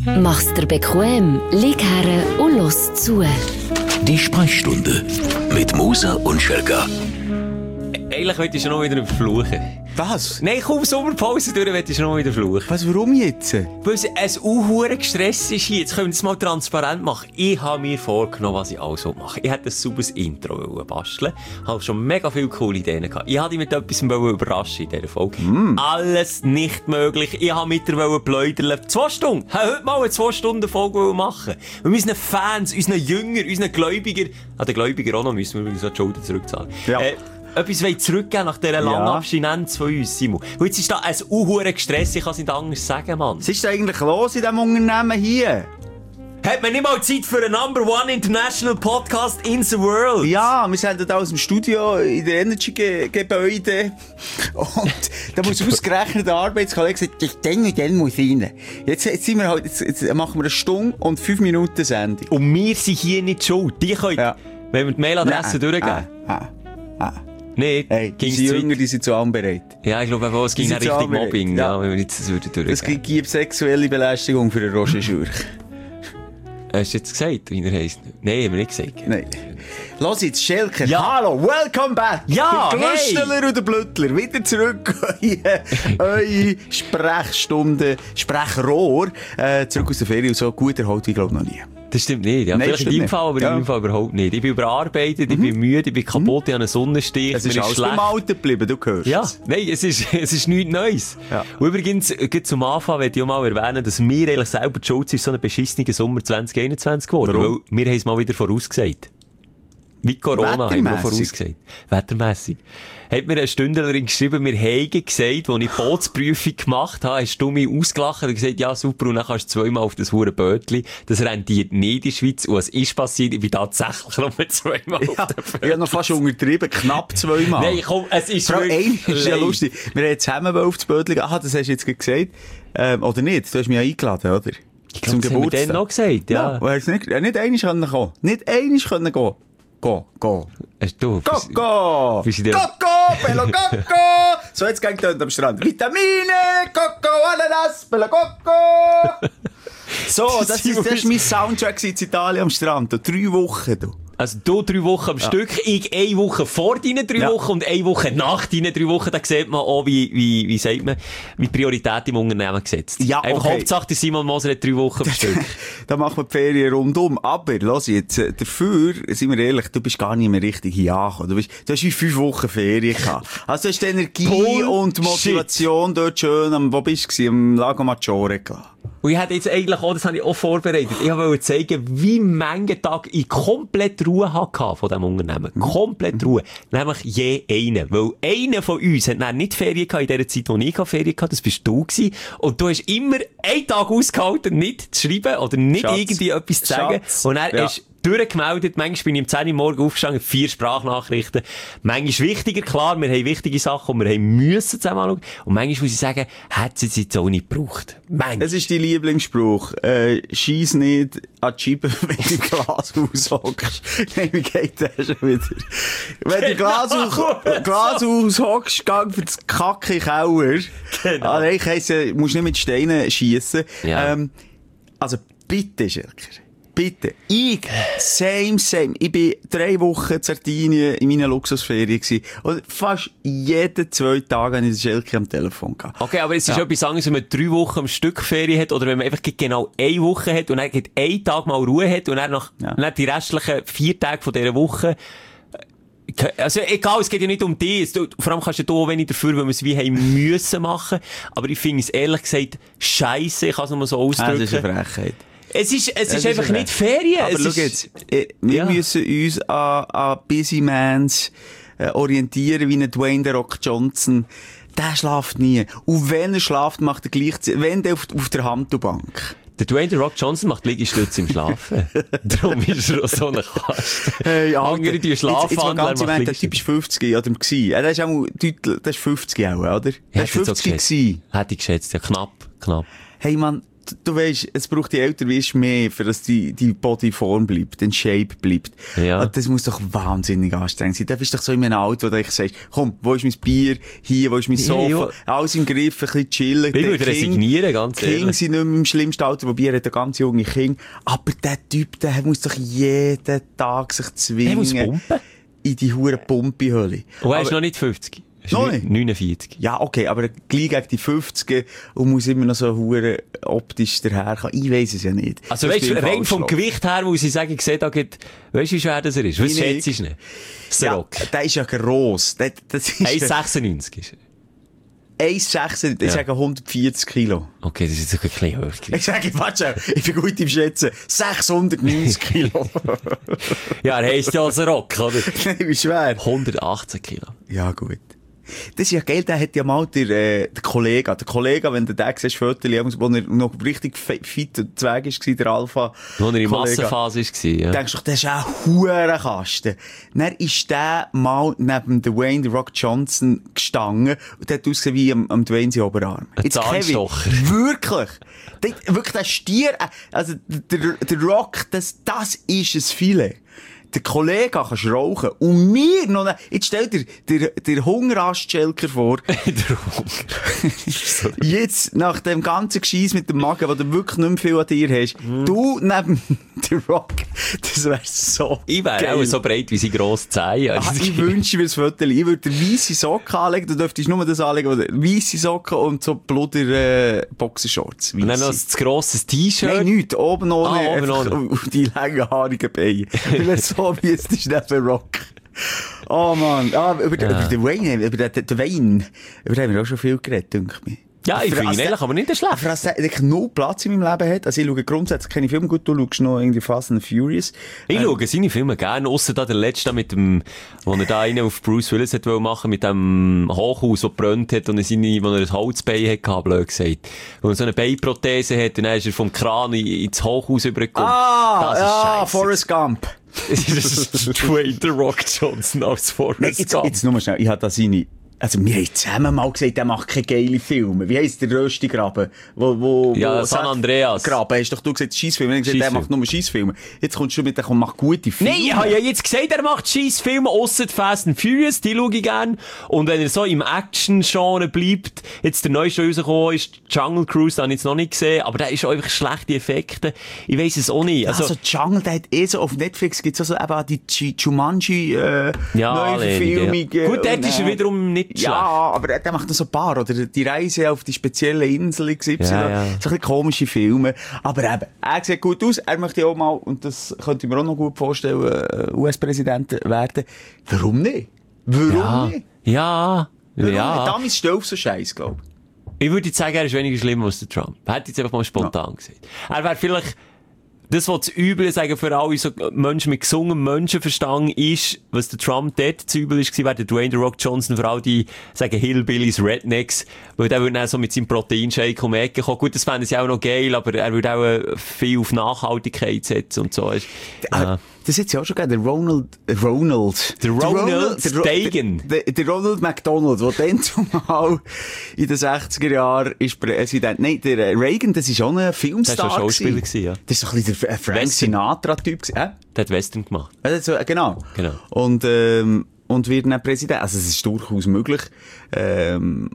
Mach's dir bequem, lieg her und los zu. Die Sprechstunde mit Musa und Schelka. Eigentlich wollte ich schon noch wieder fluchen. Was? Nein, kaum Sommerpause durch, wollte ich schon noch wieder fluchen. Was, warum jetzt? Weil es ein unhuere Gestress ist hier. Jetzt können wir das mal transparent machen. Ich habe mir vorgenommen, was ich alles machen. Ich hätte ein sauberes Intro basteln. Ich habe schon mega viele coole Ideen gehabt. Ich wollte dich mit etwas überraschen in dieser Folge. Alles nicht möglich. Ich habe mit dir pläudern. 2 Stunden. Ich wollte heute mal eine 2-Stunden-Folge machen. Wir unseren Fans, unseren Jüngern, unseren Gläubigern, den Gläubigern auch noch müssen wir übrigens die Schulden zurückzahlen. Ja. Etwas zurückgeben nach dieser langen Abstinenz von uns, Simon. Und jetzt ist da ein unhuere Gestress, ich kann es nicht anders sagen, Mann. Was ist eigentlich los in diesem Unternehmen hier? Hat man nicht mal Zeit für einen Number One International Podcast in the world? Ja, wir sind da aus dem Studio in den Energy-Gebäude. Und da muss ausgerechnet der Arbeitskollege sagen, dann muss rein. Jetzt sind wir halt, jetzt machen wir 1 Stunde und 5 Minuten Sendung. Und wir sind hier nicht schuld. Die können, wenn wir die Mailadresse durchgeben. Nee, hey, die Jünger, die sind zu allem bereit. Ja, ich glaube auch, es ging richtig Mobbing, wenn wir jetzt das durchgeben. Es gibt sexuelle Belästigung für den Roger Schürch. Hast du jetzt gesagt, wie er heisst? Nein, haben wir nicht gesagt. Nein. Los jetzt, Schelker. Ja. Hallo, welcome back. Ja, der Glöstler und der Blüttler. Wieder zurück eure Sprechstunde, Sprechrohr. Zurück aus der Ferien und so gut erholt wie, glaube ich, noch nie. Das stimmt nicht. Ja, vielleicht in deinem Fall, aber in meinem Fall überhaupt nicht. Ich bin überarbeitet, ich bin müde, ich bin kaputt, ich habe einen Sonnenstich. Es ist alles im Alten geblieben, du hörst. Ja, nein, es ist nichts Neues. Ja. Und übrigens, zum Anfang möchte ich auch mal erwähnen, dass wir eigentlich selber die Schuld sind, so einen beschissenen Sommer 2021 geworden. Warum? Weil wir haben es mal wieder vorausgesagt. Wie Corona haben wir vorausgesagt. Wettermässig. Hat mir eine Stündlerin geschrieben, wir haben gesagt, als ich Bootsprüfung gemacht habe, hast du mich ausgelacht und gesagt, ja super, und dann kannst du 2-mal auf das hure Bötli. Das rentiert nicht in der Schweiz. Und was ist passiert? Ich bin tatsächlich nur 2-mal auf dem Bötli. Ich habe noch fast untertrieben, knapp 2-mal. Nein, komm, es ist wirklich... Das ist ja lustig. Wir haben zusammen auf das Bötli gegangen. Das hast du jetzt gesagt. Oder nicht? Du hast mich ja eingeladen, oder? Ich glaube, das haben wir dann noch gesagt, ja. Du hast nicht einmal kommen. Nicht einmal gehen. Go. Hast du? Go! Coco, bello Coco! So, jetzt geht es am Strand. Vitamine, Coco, Ananas, bello Coco! So, das ist mein Soundtrack in Italien am Strand. 3 Wochen, du. Also du 3 Wochen am Stück, ich 1 Woche vor deinen 3 Wochen und 1 Woche nach deinen 3 Wochen. Da sieht man auch, wie sagt man, wie Priorität im Unternehmen gesetzt. Ja, okay. Einfach Hauptsache, der Simon Moser hat 3 Wochen am Stück. Da machen wir die Ferien rundum. Aber, lass jetzt, dafür, sind wir ehrlich, du bist gar nicht mehr richtig hier angekommen. Du hast wie 5 Wochen Ferien gehabt. Also du hast die Energie und Motivation dort schön wo bist du? Am Lago Maggiore gelassen. Und ich hätte jetzt eigentlich auch, das habe ich auch vorbereitet, ich wollte zeigen, wie viele Tage ich komplett Ruhe hatte von diesem Unternehmen. Komplett Ruhe. Nämlich je einen. Weil einer von uns hat dann nicht Ferien gehabt in der Zeit, wo ich Ferien hatte. Das bist du gewesen. Und du hast immer einen Tag ausgehalten, nicht zu schreiben oder nicht irgendwie etwas zu sagen. Und dann hast durchgemeldet. Manchmal bin ich um 10 Uhr morgens aufgestanden, 4 Sprachnachrichten. Manchmal wichtiger, klar, wir haben wichtige Sachen, die wir müssen zusammen anschauen. Und manchmal muss ich sagen, hätte es jetzt auch nicht gebraucht. Manchmal. Das ist dein Lieblingsspruch. Scheiss nicht an die Scheibe, wenn du Glas aushockst. Nein, wie geht das schon wieder? Wenn du Glas aushockst, gang für das Kacke Keller. Genau. Also, ich heisse, musst nicht mit Steinen schiessen. Ja. Also, bitte, Schelker. Bitte. Same. Ich bin 3 Wochen in Sardinien in meiner Luxusferien gewesen. Und fast jeden 2 Tage habe ich den Schelke am Telefon gehabt. Okay, aber es ist etwas anderes, wenn man 3 Wochen am Stück Ferien hat, oder wenn man einfach genau 1 Woche hat und dann einen Tag mal Ruhe hat und dann dann die restlichen 4 Tage von dieser Woche. Also, egal, es geht ja nicht um dich. Vor allem kannst du auch wenig dafür, weil wir es wie haben müssen machen. Aber ich finde es ehrlich gesagt scheisse, ich kann es nur so ausdrücken. Das ist eine Frechheit. Es ist einfach nicht Ferien. Aber schau jetzt, wir müssen uns an Busy Mans orientieren, wie ein Dwayne The Rock Johnson. Der schläft nie. Und wenn er schläft, macht er gleichzeitig, wenn der auf der Handelbank. Der Dwayne The Rock Johnson macht Liegestütze im Schlafen. Darum ist er auch so ein Kast. Hey, andere, die schlafen. Der Typ ist 50 oder gewesen. Der ist auch deutlich, der ist 50 auch, oder? Der ist 50 gewesen. Hätte ich geschätzt, ja, knapp. Hey, Mann. du weisst, es braucht die älter wirst mehr, für dass die Bodyform bleibt, den Shape bleibt. Ja. Das muss doch wahnsinnig anstrengend sein. Da bist du doch so in einem Auto, wo du sagst, komm, wo ist mein Bier? Hier, wo ist mein Sofa? Alles im Griff, ein bisschen chillen. Ich würde resignieren, ganz ehrlich. Kinder sind nicht mehr im schlimmsten Alter, wobei er hat ein ganz junge Kind. Aber der Typ, der muss doch jeden Tag sich zwingen. Der muss pumpen. In die hure Pumpihölle. Und er ist noch nicht 50. Noch nicht? 49. Ja, okay, aber gleich gegen die 50 und muss immer noch so hure optisch daherkommen. Ich weiss es ja nicht. Also weißt du, rein vom Gewicht her muss ich sagen, ich sehe da geht, weißt du, wie schwer das er ist? Was schätzt du nicht? Das ja, Rock. der ist ja gross. Das ist 1,96 ist er. 1,6, ich sage 140 Kilo. Okay, das ist jetzt ein bisschen hoch. Ich sage, warte schon, ich bin gut im Schätzen. 690 Kilo. Ja, er heisst ja als Rock, oder? Nein, wie schwer? 118 Kilo. Ja, gut. Das ist ja geil, der hat ja mal der Kollege, wenn du den siehst, Fotos, wo er noch richtig fit und zweig war, der Alpha. Wo er in Massenphase war, ja. Denkst du, das ist ein Hurenkasten. Dann ist der mal neben Dwayne The Rock Johnson gestanden und der hat ausgesehen wie am Dwayne sein Oberarm. Ein Zahnstocher. Wirklich. Wirklich, der Stier, also der Rock, das ist ein Filet. Der Kollege kannst rauchen. Und mir noch, jetzt stell dir der Hungerast-Schelker vor. Der Hunger. Jetzt, nach dem ganzen Gescheiss mit dem Magen, wo du wirklich nicht mehr viel an dir hast, du neben der Rock, das wär so Ich wäre auch so breit wie sie grosse Zehen. Ich wünsche mir das Foto. Ich würde weisse Socken anlegen, du dürftest nur das anlegen, weisse Socken und so bluder Boxershorts. Und dann noch ein grosses T-Shirt. Nein, nichts. Oben ohne. Oben ohne. Und die langen, haarigen Beine. Ich wäre so wie jetzt ist neben Rock. Oh Mann. Ah, über den Wayne, über den haben wir auch schon viel geredet, denke ich mir. Ja, ich finde ihn ehrlich, aber nicht schlecht. Aber dass der null Platz in meinem Leben hat, also ich schaue grundsätzlich keine Filme, gut, du schaust noch irgendwie Fast and Furious. Ich schaue seine Filme gerne, ausser da der letzte mit dem, wo er da einen auf Bruce Willis hat machen, mit dem Hochhaus, das gebrannt hat und wo er ein Holzbein hatte, blöd gesagt. Wo er so eine Beinprothese hat und dann ist er vom Kran ins Hochhaus übergekommen. Ah, das ist ja, scheisse. Forrest Gump. Das ist Dwayne The Rock Johnson als Forrest Gump. Jetzt nur mal schnell, ich habe da seine... Also, wir haben zusammen mal gesagt, der macht keine geile Filme. Wie heisst der Röstigraben? Ja, San Andreas. Graben, hast doch du gesagt, Scheissfilme. Ich habe gesagt, der macht nur Scheissfilme. Jetzt kommst du mit, der macht gute Filme. Nein, ich habe ja jetzt gesagt, er macht Scheissfilme, ausser Fast and Furious, die schaue ich gerne. Und wenn er so im Action-Genre bleibt, jetzt der neueste rausgekommen ist, Jungle Cruise, den habe ich jetzt noch nicht gesehen, aber der ist auch einfach schlechte Effekte. Ich weiss es auch nicht. Also Jungle, der hat so, auf Netflix gibt's also eben die Jumanji, Neuverfilmung. Ja. Gut, dort ist er wiederum nicht schlecht. Ja, aber der macht noch so ein paar, oder die Reise auf die spezielle Insel XY. Ja. So ein bisschen komische Filme. Aber eben, er sieht gut aus, er möchte auch mal, und das könnte ich mir auch noch gut vorstellen, US-Präsident werden. Warum nicht? Warum nicht? Ja. Warum nicht? Damals steht auf so Scheiß, glaube ich. Ich würde jetzt sagen, er ist weniger schlimm als der Trump. Er hat jetzt einfach mal spontan gesagt. Er wäre vielleicht, das, was das Übel sagen für alle so Menschen mit gesungem Menschenverstand ist, was der Trump dort zu übel ist, wäre der Dwayne The Rock Johnson für all die, sagen Hillbillies, Rednecks, weil der würde dann so mit seinem Proteinshake um die Ecke kommen. Gut, das fände ich auch noch geil, aber er würde auch viel auf Nachhaltigkeit setzen und so. Ja. Das ist ja auch schon geil, der Ronald Reagan. Der Ronald McDonald, der dann zumal in den 60er Jahren ist Präsident. Nein, der Reagan, das ist auch ein Filmstar. Das war Schauspieler gewesen, ja. Das ist doch ein bisschen der Frank Sinatra-Typ gewesen. Der hat Western gemacht. Also, genau. Und wird dann Präsident. Also, es ist durchaus möglich. Ja.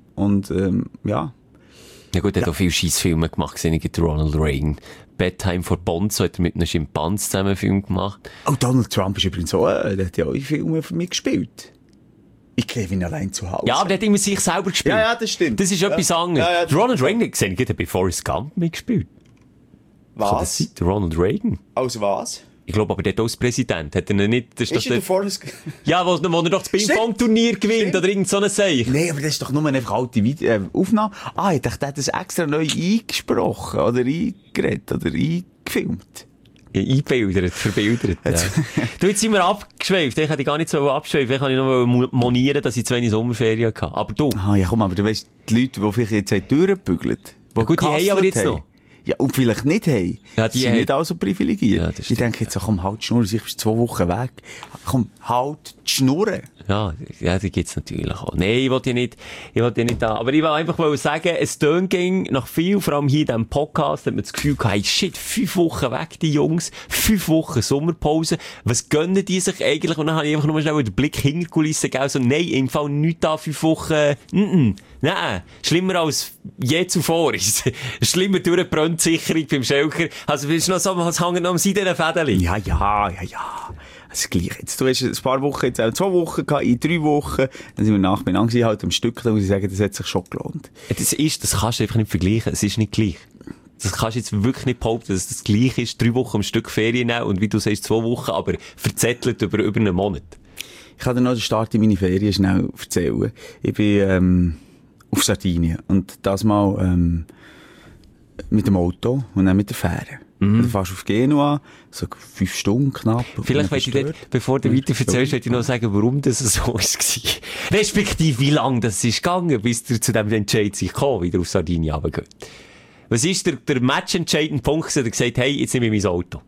Ja gut, er hat auch viele Scheissfilme gemacht, gesehen, ich Ronald Reagan. Bedtime for Bonzo hat er mit einem Schimpanz zusammen einen Film gemacht. Oh, Donald Trump ist übrigens so, der hat ja auch in Filmen für mich gespielt. Ich kenne ihn allein zu Hause. Ja, aber der hat immer sich selber gespielt. Ja, das stimmt. Das ist etwas anderes. Ja, Ronald Reagan, gesehen, ich habe bei Forrest Gump mitgespielt. Was? Der Ronald Reagan. Aus was? Ich glaube, aber der hat als Präsident, hat er nicht... Das ist der Forrest... Ja, wo er doch das Ping-Pong-Turnier gewinnt, oder irgend so eine Seich. Nein, aber das ist doch nur eine alte Aufnahme. Ah, ich dachte, der hat das extra neu eingesprochen, oder eingeredet, oder eingefilmt. Ja, eingebildert, verbildert. Ja. Du, jetzt sind wir abgeschweift. Ich hätte gar nicht so abgeschweift. Ich kann noch monieren, dass ich zu wenig Sommerferien hatte. Aber du... Ah, ja, komm, aber du weißt, die Leute, die vielleicht jetzt durchgebügelt haben, ja, gut, die haben aber jetzt noch. ja, und vielleicht nicht haben. Ja, die sind nicht alle so privilegiert. Ja, ich denke jetzt so, komm, halt die Schnur, ich bin 2 Wochen weg. Komm, halt die Schnur. Ja, die gibt's natürlich auch. Nein, ich wollte nicht da. Aber ich will einfach sagen, es tönt nach viel, vor allem hier in diesem Podcast, hat man das Gefühl gehabt, hey, shit, 5 Wochen weg, die Jungs, 5 Wochen Sommerpause. Was gönnen die sich eigentlich? Und dann habe ich einfach nur schnell den Blick hinter die Kulissen gegeben, so, nein, im Fall nicht da 5 Wochen, nein, schlimmer als je zuvor ist. Schlimmer durch eine Brandsicherung beim Schelker. Also, bist du noch so, was hängt noch am seidenen Fädeli? Ja. Das Gleiche. Jetzt, du hast ein paar Wochen, jetzt auch 2 Wochen gehabt, in 3 Wochen. Dann sind wir nachbeieinander gewesen, halt am Stück, da muss ich sagen, das hat sich schon gelohnt. Das kannst du einfach nicht vergleichen. Es ist nicht gleich. Das kannst du jetzt wirklich nicht behaupten, dass das gleich ist. 3 Wochen am Stück Ferien nehmen und wie du sagst, 2 Wochen, aber verzettelt über einen Monat. Ich kann dir noch den Start in meine Ferien schnell erzählen. Ich bin, auf Sardinien. Und das mal, mit dem Auto und dann mit der Fähre. Du fährst auf Genua, so 5 Stunden knapp. Vielleicht möchte ich dir, bevor du weiter erzählst, möchte ich noch sagen, warum das so war. Respektive, wie lange das ist gegangen, bis du zu dem Entscheid sich gekommen, wieder auf Sardinien runtergeht. Was ist der matchentscheidende Punkt, dass du gesagt hast, hey, jetzt nehme ich mein Auto?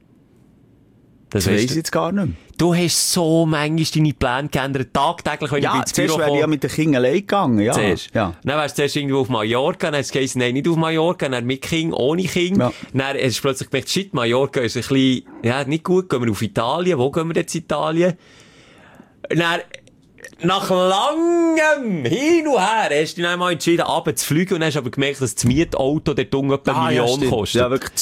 Das weiss ich jetzt gar nicht mehr. Du hast so manchmal deine Pläne geändert, tagtäglich, wenn ich ins Büro komme. Zuerst wäre ich ja mit den Kindern allein gegangen, ja. Zuerst. Ja. Dann wärst du zuerst irgendwo auf Mallorca, dann hast du gesagt, nein, nicht auf Mallorca, dann mit Kind, ohne Kind. Ja. Dann hast du plötzlich gemerkt, shit, Mallorca ist ein bisschen, ja, nicht gut, gehen wir auf Italien, wo gehen wir jetzt Italien? Dann, nach langem Hin und Her hast du dich einmal entschieden, runter zu fliegen und hast aber gemerkt, dass das Mietauto der Dung etwa eine Million kostet. Ja, wirklich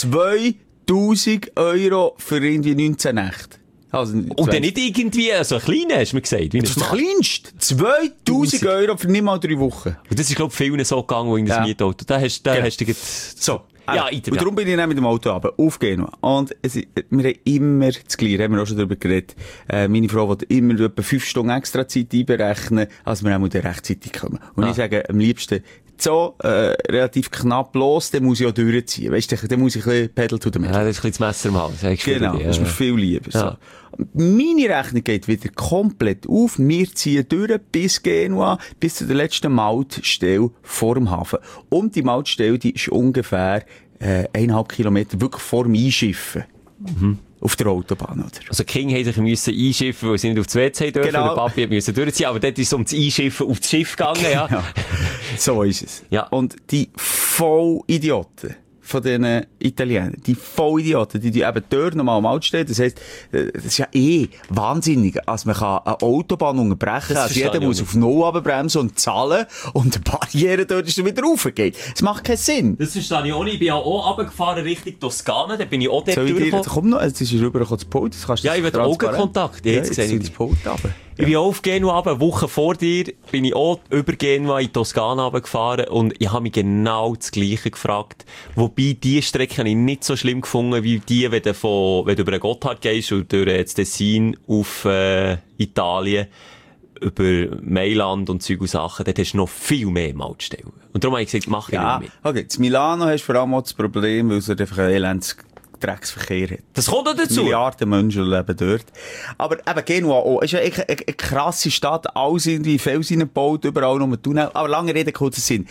2'000 € für irgendwie 19 Nächte. Also, und dann nicht irgendwie so ein kleiner, hast du mir gesagt. Wie das ist der kleinste. 2'000 € für nicht mal 3 Wochen. Und das ist, glaube ich, vielen so gegangen, wo in das Mietauto. Da hast du jetzt... So. Ja, und darum bin ich dann mit dem Auto runter, auf Genua. Und wir haben immer das Gleiche, haben wir auch schon darüber geredet. Meine Frau will immer etwa 5 Stunden extra Zeit einberechnen, als wir auch rechtzeitig kommen. Und ich sage, am liebsten so, relativ knapp los, dann muss ich auch durchziehen. Weißt du, dann muss ich ein bisschen Pedal to the metal. Ja, das ist ein bisschen das Messer im Hals. Genau, das ist mir viel lieber. Ja. So. Meine Rechnung geht wieder komplett auf. Wir ziehen durch bis Genua, bis zu der letzten Mautstelle vor dem Hafen. Und die Mautstelle, die ist ungefähr 1,5 Kilometer wirklich vor dem Einschiffen. Auf der Autobahn, oder? Also, die Kinder mussten sich einschiffen, weil sie nicht auf das WC dürfen. Genau. Der Papi musste durchziehen, aber dort ist es um das Einschiffen auf das Schiff gegangen, ja. Genau. So ist es. Ja. Und die Vollidioten von diesen Italienern, die Vollidioten, die eben dort nochmal am Auto stehen, das heisst, das ist ja wahnsinnig, als man kann eine Autobahn unterbrechen kann, also jeder muss auf Null runterbremsen und zahlen und die Barriere dort ist dann wieder raufgeht. Das macht keinen Sinn. Das verstehe ich auch nicht. Ich bin ja auch runtergefahren Richtung Toskana, da bin ich auch dort durchgekommen. Komm noch, jetzt ist er rübergekommen zu Pult, das kannst du. Ja, ich will Augenkontakt. Jetzt sehe ich das Pult runter. Ich bin auch auf Genua runter, eine Woche vor dir, bin ich auch über Genua in Toskana runtergefahren und ich habe mich genau das Gleiche gefragt. Wobei, die Strecke habe ich nicht so schlimm gefunden, wie die, wenn du über den Gotthard gehst und durch das Tessin auf Italien, über Mailand und Zeug und Sachen, dort hast du noch viel mehr Mautstellen. Und darum habe ich gesagt, mach ich nicht mit. Okay, in Milano hast du vor allem auch das Problem, weil es einfach ein elendes Drecksverkehr hat. Das kommt auch dazu. Milliarden Menschen leben dort. Aber eben Genua auch. Ist ja echt eine krasse Stadt. Alles irgendwie Felsen gebaut, überall nur Tunnel. Aber lange Rede, kurzer Sinn.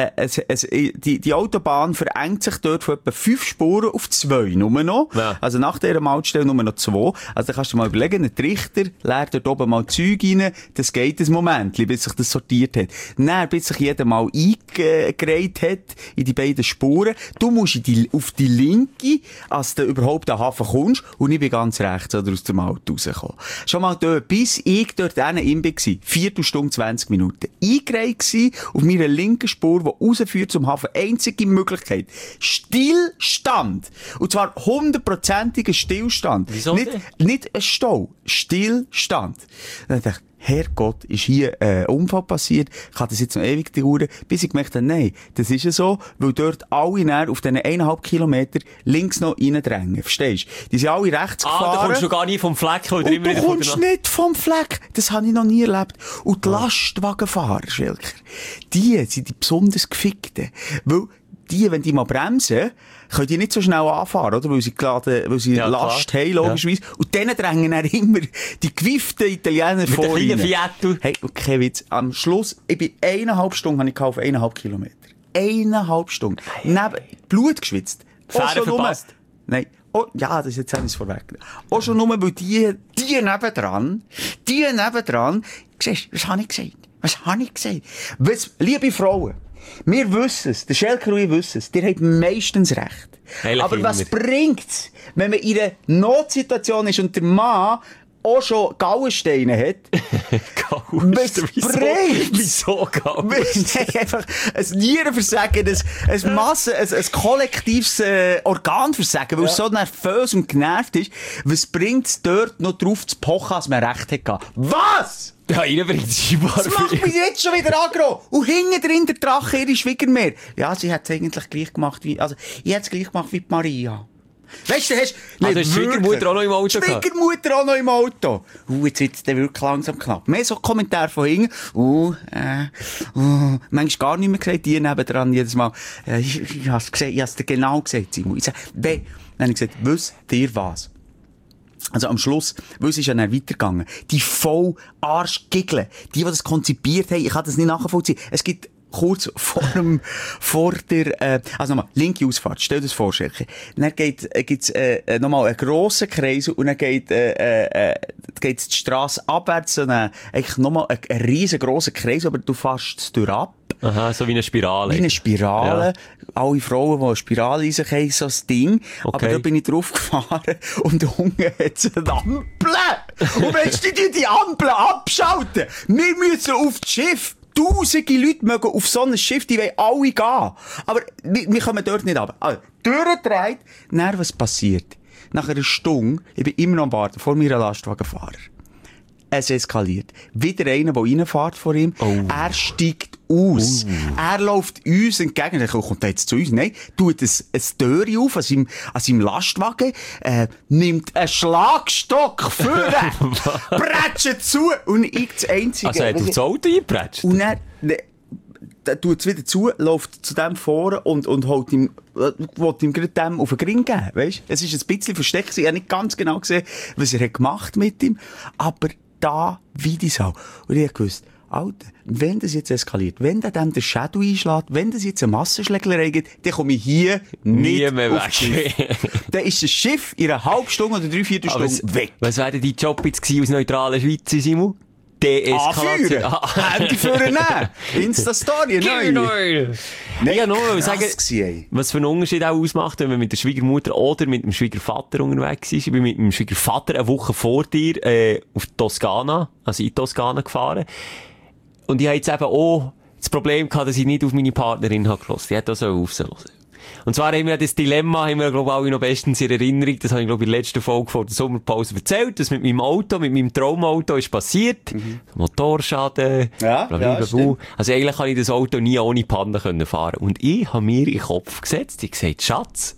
Die Autobahn verengt sich dort von etwa 5 Spuren auf 2 nur noch. Ja. Also nach dieser Mautstelle nur noch 2. Also da kannst du dir mal überlegen, ein Trichter leert dort oben mal Zeug rein. Das geht ein Moment, bis sich das sortiert hat. Dann, bis sich jeder mal eingereiht hat in die beiden Spuren. Du musst auf die linke, als du überhaupt an den Hafen kommst, und ich bin ganz rechts oder aus dem Auto rausgekommen. Schon mal dort, bis ich dort in war, 4 Stunden 20 Minuten. Eingereiht gsi auf meiner linken Spur, die rausführt zum Hafen. Einzige Möglichkeit. Stillstand. Und zwar 100%iger Stillstand. Wieso nicht ein Stau. Stillstand. Dann dachte ich, Herrgott, ist hier ein Unfall passiert? Kann das jetzt noch ewig dauern? Bis ich gemerkt habe, nein, das ist ja so, weil dort alle näher auf diesen 1,5 Kilometer links noch reindrängen. Verstehst du? Die sind alle rechts gefahren. Da kommst du gar nie vom Fleck. Und du kommst nicht vom Fleck. Das habe ich noch nie erlebt. Und die Lastwagenfahrer, Schilker, die sind die besonders Gefickten. Weil wenn die mal bremsen, können die nicht so schnell anfahren, oder? Weil sie Last haben, logischerweise. Ja. Und denen drängen dann immer die gewieften Italiener vor ihnen. Hey, okay, Witz. Am Schluss, ich bin 1,5 Stunden, habe ich auf 1,5 Kilometer. 1,5 Stunden. Neben Blut geschwitzt. Fähre verpasst. Nein. Oh, ja, das ist jetzt alles vorweg. Auch schon nur, weil die nebendran, siehst du, was habe ich gesagt? Liebe Frauen, wir wissen es, der Schelker und ich wissen es, ihr habt meistens recht. Eigentlich aber was immer. bringt's, wenn man in einer Notsituation ist und der Mann auch schon Gallensteine hat? Wieso Gallensteine? Nein, einfach ein Nierenversagen, ein kollektives Organversagen, weil es so nervös und genervt ist. Was bringt es dort noch drauf zu pochen, als man recht hat? Was? Ja, ihnen bringt es scheinbar Das macht mich jetzt schon wieder aggro. Und hinten drin der Drache, ihre Schwiegermutter. Ja, sie hat es eigentlich gleich gemacht wie, also, ich hätte es gleich gemacht wie die Maria. Weißt du, hast die Schwiegermutter auch noch im Auto gehabt? Schwiegermutter auch noch im Auto. Jetzt wird es dann wirklich langsam knapp. Mehr so Kommentare von hinten. Manchmal gar nicht mehr gesagt, die nebendran jedes Mal. Ich hab's gesehen, ich hab's dir genau gesagt, Simon. Ich sag, dann habe ich gesagt, wisst ihr was? Also am Schluss, weil es ist ja dann weitergegangen. Die voll Arschgiggeln, die das konzipiert haben, ich kann das nicht nachvollziehen. Es gibt kurz vor der, also nochmal, linke Ausfahrt, stell dir das vor, Schelke. Dann gibt's nochmal einen grossen Kreis und dann geht's die Strasse abwärts, so eigentlich nochmal einen riesengroßen Kreis, aber du fährst durch ab. Aha, so wie eine Spirale. Wie eine Spirale. Ja. Alle Frauen, die eine Spirale in sich haben, so ein Ding. Okay. Aber da bin ich drauf gefahren und unten hat es eine Ampel. Und wenn die Ampel abschalten, wir müssen auf das Schiff. Tausende Leute mögen auf so ein Schiff, die wollen alle gehen. Aber wir kommen dort nicht runter. Also, durchdreht, dann was passiert? Nach einer Stunde, ich bin immer noch am Warten, vor mir ein Lastwagenfahrer. Es eskaliert. Wieder einer, der reinfährt vor ihm. Oh. Er steigt aus. Er läuft uns entgegen. Er kommt jetzt zu uns. Nein, tut ein Türchen auf an seinem Lastwagen, nimmt einen Schlagstock vor, prätscht zu und ich das Einzige. Also er hat auf das Auto eingeprätscht? Und dann tut es wieder zu, läuft zu dem vor und holt ihm, will ihm gerade dem auf den Gring geben. Weißt? Es ist ein bisschen versteckt. Ich habe nicht ganz genau gesehen, was er hat gemacht mit ihm. Aber da wie die Sau. Und ich habe gewusst, Alter, wenn das jetzt eskaliert, wenn der dem den Shadow einschlägt, wenn das jetzt eine Massenschlägerei gibt, dann komme ich hier nie mehr weg. Dann ist das Schiff in einer halben Stunde oder 3/4 Stunde weg. Was wäre dein Job jetzt gewesen aus neutralen Schweiz, Simon? Deeskalation. Handy führen nehmen. Insta-Story, neu. Ja, nur sagen, was für einen Unterschied auch ausmacht, wenn man mit der Schwiegermutter oder mit dem Schwiegervater unterwegs ist. Ich bin mit dem Schwiegervater eine Woche vor dir auf Toskana, also in Toskana gefahren. Und ich habe jetzt eben auch das Problem gehabt, dass ich nicht auf meine Partnerin habe gehört. Die hat auch so auf sie hören. Und zwar haben wir das Dilemma, glaube ich, alle noch bestens in Erinnerung. Das habe ich, glaube ich, in der letzten Folge vor der Sommerpause erzählt. Das mit meinem Auto, mit meinem Traumauto ist passiert. Motorschaden. Ja, also eigentlich kann ich das Auto nie ohne Panne fahren. Und ich habe mir in den Kopf gesetzt, ich gesagt, Schatz,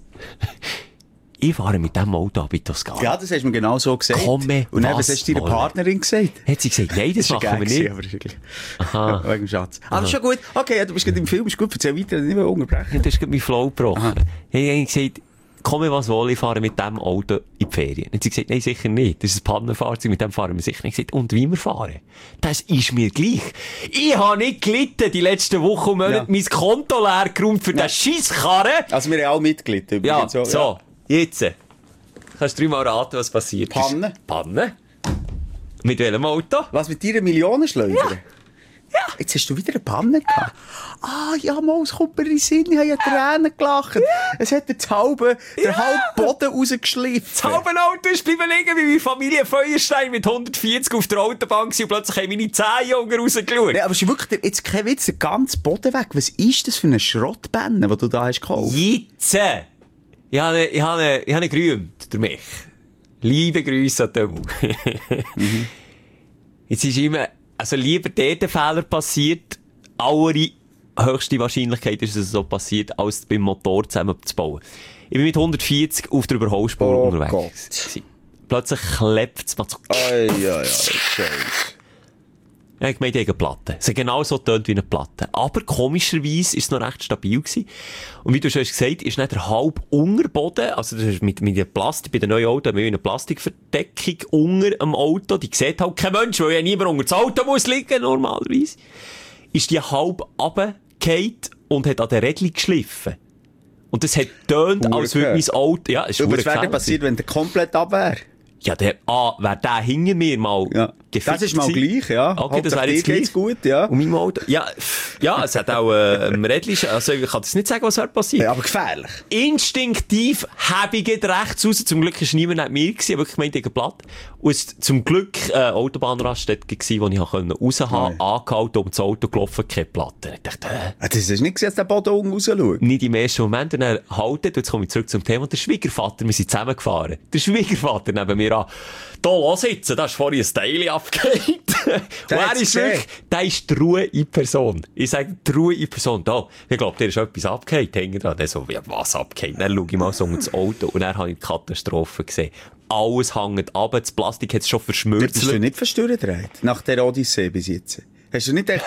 ich fahre mit diesem Auto ab in Toskana. Ja, das hast du mir genau so gesagt. Komme, und dann, was hast du deiner Partnerin gesagt? Hat sie gesagt, nein, das machen wir nicht. Aber aha. Wegen dem Schatz. Aber schon gut. Okay, ja, du bist gerade im Film, ist gut, erzähl weiter, nicht mehr unterbrechen. Das ist gerade mein Flow gebrochen. Ich habe gesagt, komme was wohl, ich fahre mit diesem Auto in die Ferien. Und sie gesagt, nein, sicher nicht. Das ist ein Pannenfahrzeug, mit dem fahren wir sicher nicht. Ich gesagt, und wie wir fahren? Das ist mir gleich. Ich habe nicht gelitten die letzten Wochen und Monate mein Konto leer geräumt für den Scheisskarren. Also wir haben auch mitgelitten. Ja, so. Jetzt. Kannst du 3-mal raten, was passiert Panne. ist? Panne. Mit welchem Auto? Was, mit deiner Millionenschleuder? Ja. Jetzt hast du wieder eine Panne gehabt. Ja, mal, es kommt mir in den Sinn, ich habe ja Tränen gelacht. Ja. Es hat den halben Boden rausgeschliffen. Das halbe Auto ist bleiben liegen, wie meine Familie Feuerstein mit 140 auf der Autobahn war und plötzlich haben meine 10 Jungen rausgeschaut. Ja, aber es ist wirklich, jetzt kein Witz, der ganze Boden weg. Was ist das für eine Schrottbänne, die du da hast gekauft? Jetzt! Ich habe gerühmt, durch mich. Liebe Grüße an Tömu. Jetzt ist immer, also lieber dort ein Fehler passiert, höchste Wahrscheinlichkeit ist, dass es so passiert, als beim Motor zusammenzubauen. Ich bin mit 140 auf der Überholspur unterwegs. Plötzlich klebt es mal so. Scheiße. Ja, ich meine, die haben eine Platte. Es hat genau so getönt wie eine Platte. Aber komischerweise ist es noch recht stabil gewesen. Und wie du schon hast gesagt, ist nicht der halbe Unterboden, also das ist mit der Plastik, bei den neuen Autos haben wir eine Plastikverdeckung unter dem Auto, die sieht halt kein Mensch, weil ja niemand unter das Auto muss liegen, normalerweise. Ist die halb runtergefallen und hat an der Rädchen geschliffen. Und das hat tönt, als würde mein Auto, ja, ist was wäre denn passiert, wenn der komplett ab wäre? Ja, wäre der hinter mir mal gefickt. Das ist mal gleich, ja. Okay, das wäre jetzt gleich. Geht's gut, ja. Und meinem Auto, ja, es hat auch, Rädchen, also ich kann das nicht sagen, was wäre passiert. Ja, aber gefährlich. Instinktiv habe ich rechts raus. Zum Glück war niemand neben mir, ich wirklich gemeint, ich platt. Und es war zum Glück Autobahnraststätte, wo ich raushaben konnte, angehalten, um das Auto gelaufen, keine Platte. Ich dachte, Das ist nicht gesehen, dass der Boden unten rausschaut. nicht im ersten Moment. Und dann haltet, jetzt komme ich zurück zum Thema, der Schwiegervater, wir sind zusammengefahren. Der Schwiegervater neben mir an. Da los jetzt, da ist vorhin ein Teil abgehängt. Und er ist wirklich, der ist die Ruhe in Person. Ich sage, die Ruhe in Person. Da, ich glaube, der ist etwas abgehängt, hängt dran. Der so, wie, was abgehängt? Dann schaue ich mal so um das Auto und dann habe ich die Katastrophe gesehen. Alles hängt ab, das Plastik hat es schon verschmürzt. Bist du nicht verstört, nach der Odyssee bis jetzt? Hast du nicht gedacht,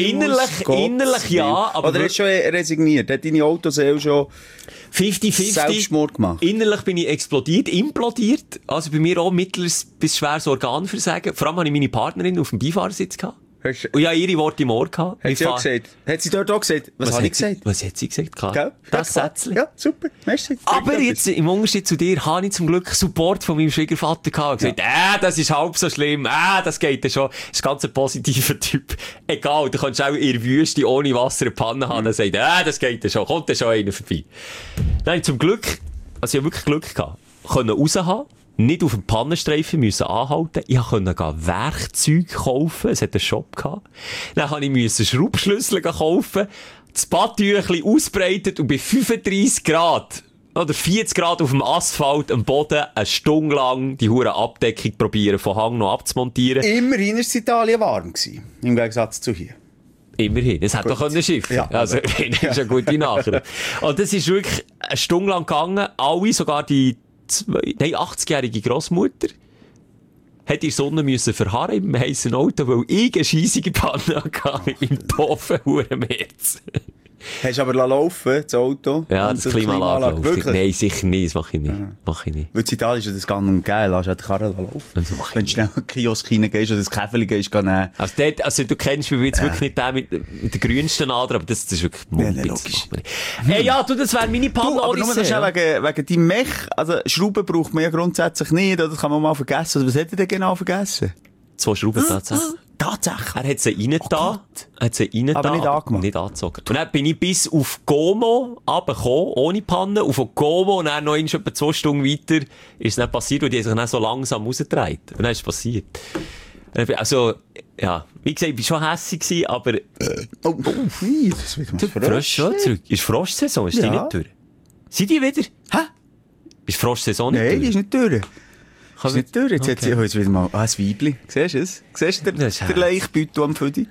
Innerlich ja, aber... Oder hast du schon resigniert? Hat deine Autoseele schon 50-50. Selbstmord gemacht? Innerlich bin ich implodiert. Also bei mir auch mittleres bis schweres Organversagen. Vor allem hatte ich meine Partnerin auf dem Beifahrersitz gehabt. Und ja, ihre Worte im Ohr gehabt. Hat sie auch gesagt? Hat sie dort auch gesagt? Was habe ich gesagt? Was hat sie gesagt? Klar. Gell? Das Sätzchen. Ja, super. Merci. Aber jetzt, im Unterschied zu dir, habe ich zum Glück Support von meinem Schwiegervater gehabt. Und gesagt, das ist halb so schlimm. Das geht ja schon. Das ist ganz ein positiver Typ. Egal, du kannst auch in der Wüste ohne Wasser eine Panne haben. Und sagt, das geht ja schon. Kommt ja schon einer vorbei. Nein, zum Glück, also ich habe wirklich Glück gehabt. Können raushaben. Nicht auf dem Pannenstreifen müssen anhalten. Ich konnte Werkzeug kaufen. Es hat einen Shop gehabt. Dann musste ich Schraubschlüssel kaufen. Das Badtüchli ausbreitet und bei 35 Grad oder 40 Grad auf dem Asphalt am Boden eine Stunde lang die hure Abdeckung probieren, von Hang noch abzumontieren. Immerhin war es in Italien warm gewesen. Im Gegensatz zu hier. Immerhin. Es hätte doch ein Schiff. Ja, also, das ist eine gute Nachricht. Und das ist wirklich eine Stunde lang gegangen. Alle, sogar die 80-jährige Grossmutter, hat in der Sonne müssen verharren im heissen Auto, weil ich eine scheissige Panne hatte mit meinem doofen Hurenmerz. Hast du aber laufen, das Auto? Ja, das Klimaanlage. Wirklich? Nein, sicher nicht. Das mache ich nicht. Mach ich nicht. Weil in Italien ist das gar nicht geil. Lass die Karre laufen. Also mach ich Wenn du schnell in den Kiosk reingehst oder das Käferli gehst, nehmen. Also du kennst mich jetzt wirklich nicht den mit der grünsten Ader, aber das ist wirklich Mumpitz. Logisch. Hey, ja, das wäre meine Panne. Aber nur wegen deinem Mech. Also Schrauben braucht man ja grundsätzlich nicht. Oder das kann man mal vergessen. Also, was hat er denn genau vergessen? 2 Schrauben tatsächlich. Tatsächlich? Er hat sie reingetan. Aber nicht angemacht. Nicht angezogen. Und dann bin ich bis auf Como runtergekommen, ohne Panne, auf Como, und dann noch etwa 2 Stunden weiter ist es dann passiert, und die haben sich dann so langsam rausgedreht. Und dann ist es passiert. Also, ja, wie gesagt, ich war schon hässig gewesen, aber... Das wird mal Frosch zurück. Ist Froschsaison? Ist die nicht durch? Sind die wieder? Hä? Ist Froschsaison nicht durch? Nein, die ist nicht durch. Ist nicht durch. Jetzt Okay. hat sie heute wieder mal ein Weibli. Siehst du es? Siehst du der Leichbeutel am Födi?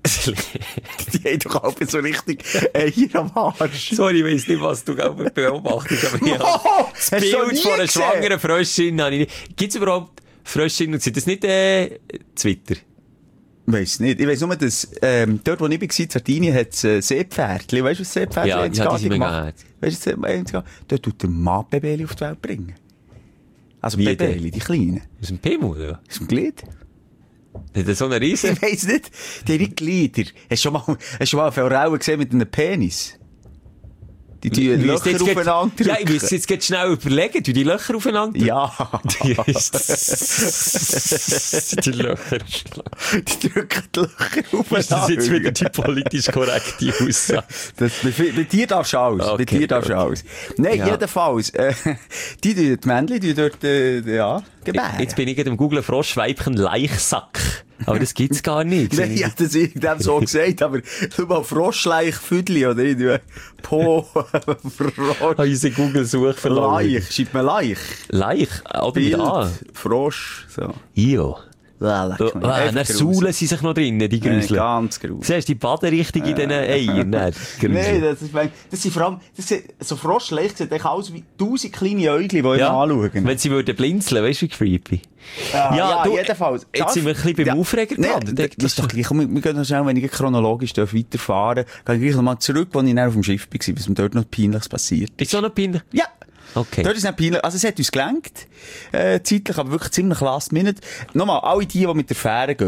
Die haben doch auch so richtig hier am Arsch. Sorry, ich weiss nicht, was du beobachtest, aber ich habe das Hast du noch Bild nie von einer gesehen? schwangeren Fröschin habe ich nicht. Gibt es überhaupt Fröschin, und sind das nicht Twitter? Weiss nicht. Ich weiss nur, dass dort, wo ich war, in Sardinien, hat es Seepferdchen. Weißt du, was Seepferdchen Ja, die sind mega herzig. Weißt du, dort tut der Mann Bebeli auf die Welt bringen. Also Wie Bebeli, die Kleinen. Aus dem Pimmel, oder? Aus dem Glied. Hat er so einen Riesen? Ich weiss nicht. Die haben Glieder. Hast du schon mal eine Forelle gesehen mit einem Penis? Die tun Löcher aufeinander drücken. Ja, ich muss jetzt grad schnell überlegen. Du die Löcher aufeinander drücken? Ja. Die Löcher. Die drücken die Löcher aufeinander. Ist das jetzt wieder die politisch korrekte Aussage? Bei dir darfst du alles. Okay, Bei dir darfst du okay. alles. Nein, Ja. jedenfalls. Die Männchen, die dort, gebären. Jetzt bin ich gerade im Google Froschweibchen Laichsack. Aber das gibt's gar nicht. Nein, ich hätte das irgendwann so gesagt, aber schau mal, Froschleich-Füdli oder irgendwie Frosch. Unsere Google-Suchverlauf. Laich, schreibt man Laich. Laich? Oder mit A? Frosch, so. Io. Dann saulen sie sich noch drinnen, die Grüsel. Ganz gruselig. Siehst du die Baderichtung in diesen Eiern? Nein, Nein, das sind vor allem, so Froschleich sieht eigentlich aus wie 1000 kleine Äugel, die immer anschauen. Wenn sie würden blinzeln, weißt du, wie creepy. Ja, du, jedenfalls. Jetzt sind wir ein bisschen beim Aufreger dran. Nee, das ist doch gleich. Wir gehen noch schnell, wenn ich chronologisch weiterfahren darf, gehe ich gleich nochmal zurück, als ich dann auf dem Schiff war, was mir dort noch Peinliches passiert Ist so noch peinlich? Ja. Okay. Dort ist nicht peinlich. Also es hat uns gelenkt, zeitlich, aber wirklich ziemlich last minute. Nochmal, alle die mit der Fähre gehen.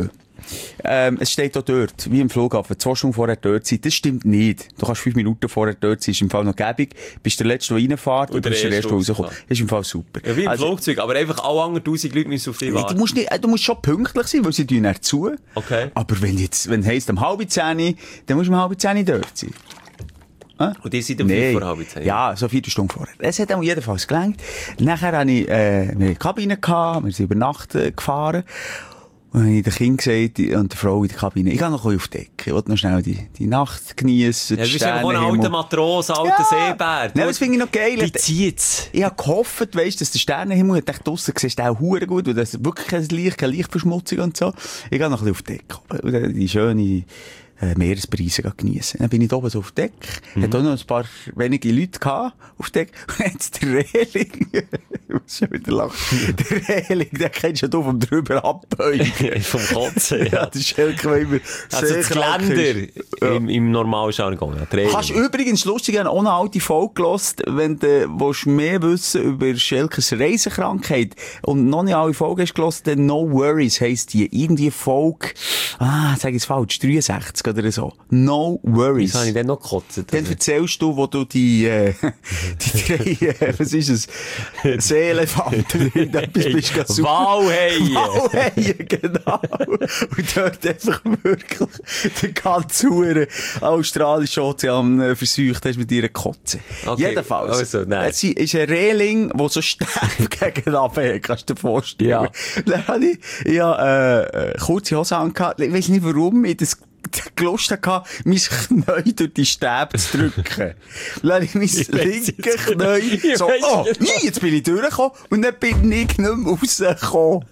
Es steht auch dort, wie im Flughafen, 2 Stunden vorher dort sein. Das stimmt nicht. Du kannst 5 Minuten vorher dort sein, ist im Fall noch gäbig. Bist der Letzte, der reinfährt, und bist der Erste, der rauskommt. Ist im Fall super. Ja, wie im Flugzeug, aber einfach alle anderen 1000 Leute müssen auf dich warten. Du musst schon pünktlich sein, weil sie tun dann zu. Okay. Aber wenn heisst um 9:30, dann musst du um 9:30 dort sein. Und ihr seid um 5 vor halb 10? Ja, so 4 Stunden vorher. Es hat auch jedenfalls gelangt. Nachher hatte ich eine Kabine gehabt, wir sind über Nacht gefahren. Und dann habe ich den Kind gesagt und der Frau in der Kabine, ich gehe noch auf die Decke, ich will noch schnell die Nacht geniessen. Ja, du bist ja noch ein alter Matros, alter Seebär. Nein, das finde ich noch geil. Die zieht's. Ich habe gehofft, weißt, dass der Sternenhimmel, ich dachte, draussen siehst du auch verdammt gut, weil das ist wirklich kein Licht, keine Lichtverschmutzung und so. Ich gehe noch ein bisschen auf die Decke. Und dann die schöne Meeresbreise geniessen. Dann bin ich oben so auf Deck. Hat auch noch ein paar wenige Leute gehabt auf Deck. Und jetzt der Reling. Ich muss schon wieder lachen. Der Reling, den kennst du ja vom drüber abbeugen. Vom Kotzen, Ja, der Schelke, weil immer also das Geländer im Normalschargon. Ja, kannst übrigens lustig auch eine alte Folge gehört, wenn du mehr wissen über Schelkes Reisekrankheit und noch nicht alle Folgen hast gehört, dann No Worries heisst die. Irgendwie Folge, sag ich es falsch, 63 oder so. No Worries. Wieso habe ich denn noch gekotzt? Dann erzählst du, wo du die 3, was ist es? Seeelefanten, bist du super. Walhaie! Walhaie, genau. Und dort einfach wirklich den ganzen Huren australischen Ozean versucht hast mit ihrer Kotze. Okay. Jedenfalls. Also, nein. Es ist ein Reling, der so steif gegen den Abhängen, kannst du dir vorstellen. Ja. Dann habe ich, kurze Hose angehabt. Ich weiss nicht warum, ich das Lust hatte, mein Knie durch die Stäbe zu drücken. Dann habe ich mein linkes Knie so, jetzt bin ich durchgekommen und dann bin ich nicht mehr rausgekommen.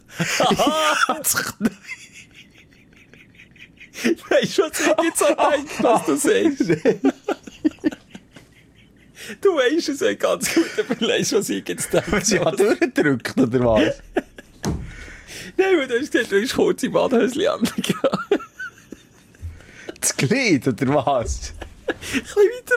Weißt du, was ich jetzt so denke, was du sagst? Du weißt es ja ganz gut, aber weißt du, was ich jetzt denke? Was ich habe durchgedrückt, oder was? Nein, weil du hast gesagt, du hast kurze Badhöschen angehabt. Das Glied, oder was? Ein bisschen weiter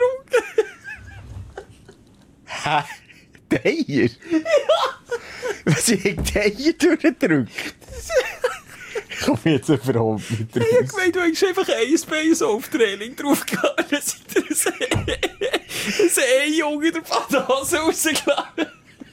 unten. Hä? Deier? Was, ich habe Deier durchgedrückt? Ich komme jetzt überhaupt nicht raus. Ich meine, du hast einfach ein Bein so auf die Reling draufgehauen, dann seid ihr ein Junge der Badhose rausgelassen.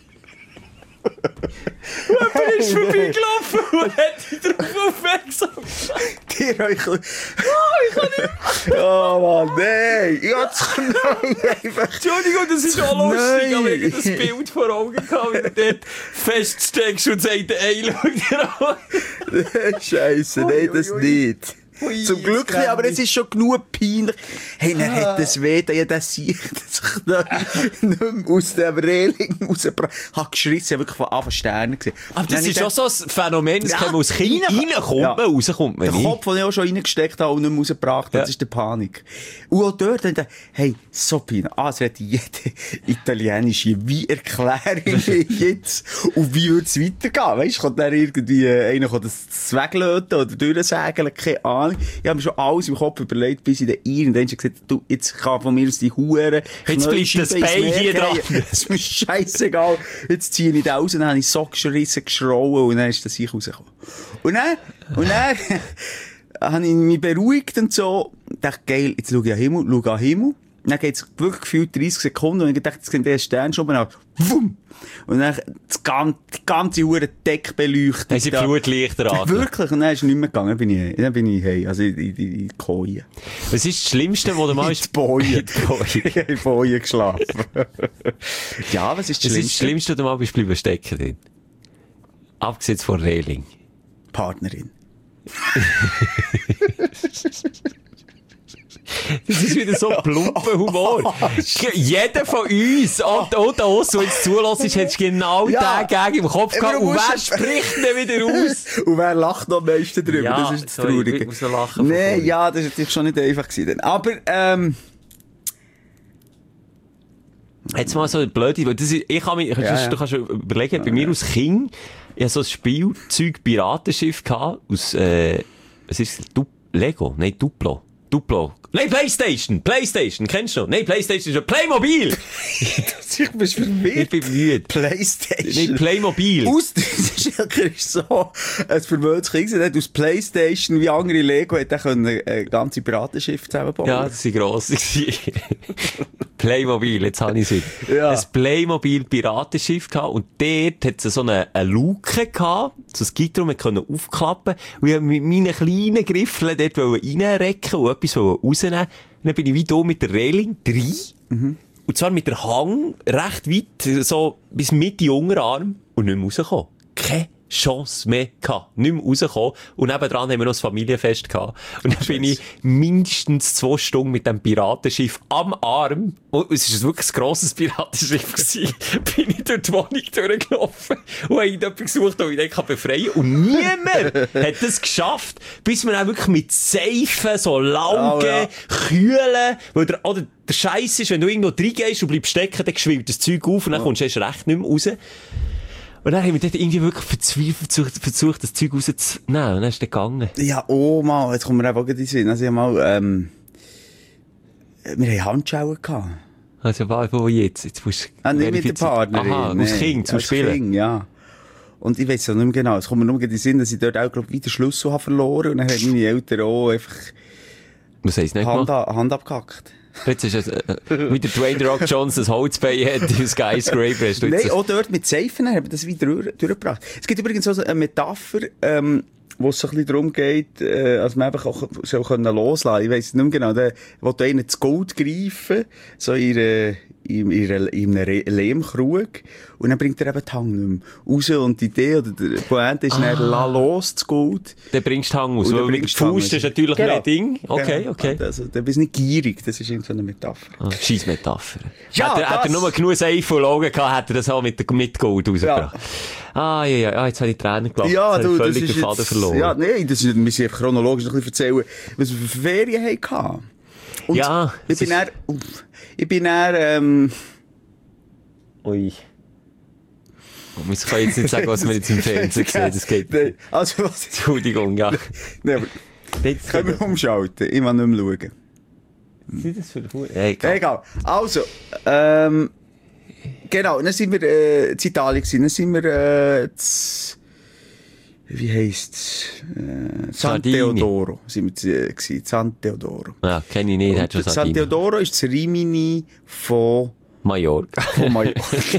Jemand ist vorbeigelaufen und hat dich darauf aufmerksam gemacht. Dir euch... ich kann nicht... Oh Mann, nein! Ich hab das Knie einfach... Entschuldigung, das ist auch lustig, aber ich hab das Bild vor Augen gehabt, wie du dort feststeckst und sagst, ey, schau dir an. Scheisse, nein, das nicht. Ui, zum Glück nicht, aber es ist schon genug peinlich. Hey, dann hat das weh, das sieht sich nicht mehr aus dem Reling rausgebracht. Ich habe geschrien, ich habe wirklich von Anfang Sternen gesehen. Aber das ist schon so ein Phänomen, das kann aus Kind reinkommt, rauskommt man der nicht. Kopf, den ich auch schon reingesteckt habe und nicht mehr rausgebracht habe, das ist die Panik. Und auch dort, dann, hey, so peinlich. Es redet jede Italienische. Wie erkläre ich mir jetzt? Und wie würde es weitergehen? Weißt du, kommt dann irgendwie einer das weglöten oder durchsägeln, keine Ahnung. Ich habe mir schon alles im Kopf überlegt, bis ich dann irgendwann gesagt habe, du, jetzt kann von mir aus die Huren. Jetzt bleibt das Bein hier dran. Das ist mir scheissegal. Jetzt ziehe ich da raus und dann habe ich so geschrissen, geschrauen und dann ist das ich rausgekommen. Und dann habe ich mich beruhigt und so. Dachte, geil, jetzt schau ich an den Himmel. Dann geht es wirklich gefühlt 30 Sekunden und ich dachte, jetzt kommt der Sternschuppen auf. Wumm! Und dann die ganze Hure Deck beleuchtet. Haben sie Flutlichter an? Wirklich, und dann ist es nicht mehr gegangen. Dann bin ich hey, also in die Koje. Was ist das Schlimmste, wo du mal... In die Boje. In die Boje geschlafen. Ja, was ist das Schlimmste? Was ist das Schlimmste, wo du mal bist bleiben stecken drin? Abgesehen von Reling. Partnerin. Das ist wieder so plumper Humor. Jeder von uns, und uns, der jetzt zulässt, hat genau den Gag im Kopf gehabt. Und wer spricht denn wieder aus? Und wer lacht noch am meisten drüber? Ja, das ist das Traurige. Ich muss so lachen. Nee, ja, das ist natürlich schon nicht einfach gewesen. Aber, jetzt mal so eine blöde, weil das ist, du kannst überlegen, bei mir als Kind, ich hatte so ein Spielzeug-Piratenschiff gehabt, aus, was ist es? Lego? Nein, Duplo. Nein, Playstation, kennst du noch? Nein, Playstation ist Playmobil! Ich bin verwirrt. Ich bin müde. Playstation. Nein, Playmobil. Schelker ist so ein verwöhntes Kind. Er hat aus Playstation, wie andere Lego, hat er ein ganze Piratenschiff zusammenbauen. Ja, das war gross. Playmobil, jetzt habe ich es wieder. Ja. Ein Playmobil-Piratenschiff gehabt und dort hat es so eine Luke gehabt, so ein Gitter, man konnte aufklappen und ich wollte mit meinen kleinen Griffeln dort reinrecken und etwas rausnehmen. Und dann bin ich wie hier mit der Reling rein. Und zwar mit der Hang recht weit, so bis Mitte Unterarm und nicht mehr rausgekommen. Keine Chance mehr gehabt. Nicht mehr rausgekommen. Und nebendran haben wir noch ein Familienfest gehabt. Und dann bin ich mindestens 2 Stunden mit dem Piratenschiff am Arm, und es war wirklich ein grosses Piratenschiff gewesen, bin ich durch die Wohnung durchgelaufen und habe jemanden gesucht, den ich dann befreien kann. Und niemand hat das geschafft, bis man auch wirklich mit Seifen, so Laugen, Kühlen, weil der Scheiß ist, wenn du irgendwo reingehst und bleibst stecken, dann schwillt das Zeug auf und dann kommst du erst recht nicht mehr raus. Und dann haben wir dort irgendwie wirklich verzweifelt versucht, das Zeug rauszunehmen. Und dann ist der gegangen. Ja, Mann, jetzt kommen wir einfach in den Sinn. Also, wir haben Handschuhe gehabt. Also, wo jetzt? Jetzt musst du... nicht mit der Partnerin. Aha, als Kind zum Spielen. Kind, ja. Und ich weiss ja nicht mehr genau. Es kommt mir nur in den Sinn, dass ich dort auch, glaube ich, wieder Schlüssel habe verloren. Und dann haben meine Eltern auch einfach... Was heisst nicht Hand abgehackt. Jetzt ist es, wie der Dwayne The Rock Johnson das Holzbein hat, die Skyscraper. Nein, auch dort mit Seifen haben wir das wieder durchgebracht. Es gibt übrigens auch so eine Metapher, wo es so ein bisschen darum geht, als man einfach auch so loslassen können. Ich weiss nicht mehr genau, der will einen das Gold greifen, so in einem Lehmkrug, und dann bringt er eben die Hang nicht mehr raus, und die Idee oder der Pointe ist dann, lass los, das Gold. Dann bringst du die Hang aus, weil mit dem Fuß ist natürlich mehr Ding. Okay. Also, du bist nicht gierig, das ist irgendwie so eine Metapher. Scheiss Metapher. Ja, hat er nur genug Seife und Logen gehabt, hat er das auch mit Gold rausgebracht. Ja. Jetzt habe ich Tränen gelacht. Ja, du, das völlig den Faden verloren. Ja, nein, wir müssen einfach chronologisch noch ein bisschen erzählen, was wir für Ferien hatten. Und ja. Ich bin dann, Ui. Wir können jetzt nicht sagen, was wir jetzt im Fernsehen sehen. Das geht nicht. Also, was? Entschuldigung, ja. Nein, aber können wir umschalten? Ich will nicht mehr schauen. Was ist das für ein Egal. Also, genau, dann sind wir in Italien gewesen. Dann sind wir wie heisst's? San Teodoro sind wir gewesen. San Teodoro. Ja, kenne ich nicht, hat schon gesagt. San Teodoro ist das Rimini von Mallorca. Von Mallorca.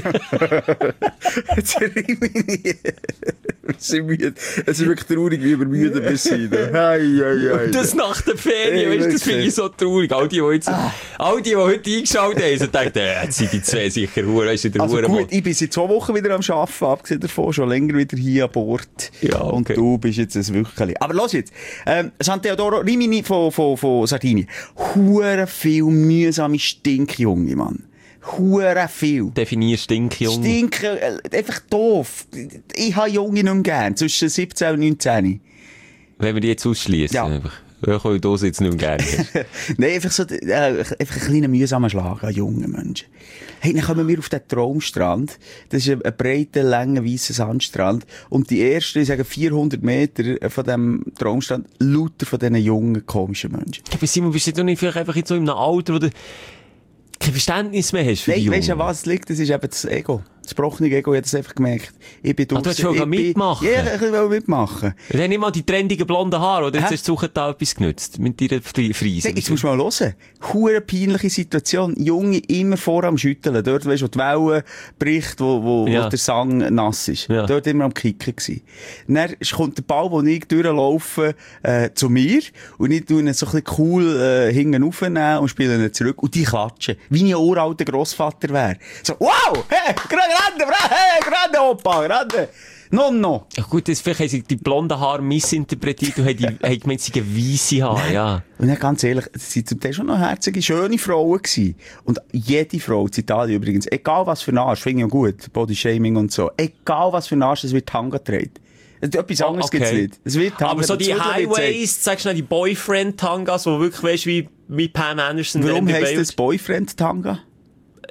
Das Rimini. Es ist wirklich traurig, wie wir müde sind. Das nach der Ferien, weißt du, das finde ich so traurig. All die heute eingeschaltet haben, so denken, jetzt sind die zwei sicher Hure, weißt du, der Also Hure. gut, ich bin seit 2 Wochen wieder am Arbeiten, abgesehen davon, schon länger wieder hier an Bord. Ja, okay. Und du bist jetzt ein wirklich. Aber los jetzt. San Teodoro, Rimini von Sardinien. Hure viel mühsame Stinkjunge, Mann. Hure viel. Definier Stinkjunge. Stinken, einfach doof. Ich habe Junge nicht mehr gern, zwischen 17 und 19. Wenn wir die jetzt ausschließen. Ja. Einfach. Ja, kann ich das jetzt nicht mehr gerne. Nein, einfach so, einfach ein kleiner mühsamer Schlag an jungen Menschen. Hey, dann kommen wir auf den Traumstrand. Das ist ein breiter, langer, weisser Sandstrand. Und die ersten, ich sage 400 Meter von diesem Traumstrand, lauter von diesen jungen, komischen Menschen. Aber Simon, bist du doch nicht vielleicht einfach jetzt so in einem Alter, wo du kein Verständnis mehr hast für die Jungen? Weißt du, an was es liegt? Das ist eben das Ego. Das gebrochene Ego, ich habe das einfach gemerkt. Ich bin du hast schon mitmachen? Ja, ich will mitmachen. Du hast nicht mal die trendigen blonden Haare, oder? Jetzt hast du da etwas genutzt. Mit deiner Frise. Jetzt musst du mal hören. Hure peinliche Situation. Junge immer vor am Schütteln. Dort, weißt du, wo die Welle bricht, wo der Sang nass ist. Ja. Dort immer am Kicken gsi. Dann kommt der Ball, wo ich durchlaufe, zu mir. Und ich tue ihn so ein bisschen cool, hinten raufnehmen und spiele ihn zurück. Und die klatschen. Wie ein uralter Grossvater wäre. So, wow! Hey, grande, Opa, grande! Nonno! Ja gut, vielleicht haben sie die blonden Haare missinterpretiert und haben gemeint, sie seien weisse Haare, ja. Und dann ganz ehrlich, es waren zum Teil schon noch herzige, schöne Frauen gewesen. Und jede Frau in Italien übrigens, egal was für ein Arsch, finde ich ja gut, Bodyshaming und so, egal was für ein Arsch, es wird Tanga getragen. Etwas anderes gibt's nicht. Es wird Tanga. Aber so die Highways, sagst du noch, die Boyfriend-Tangas, wo wirklich, weißt du, wie Pam Anderson. Warum heisst das Boyfriend-Tanga?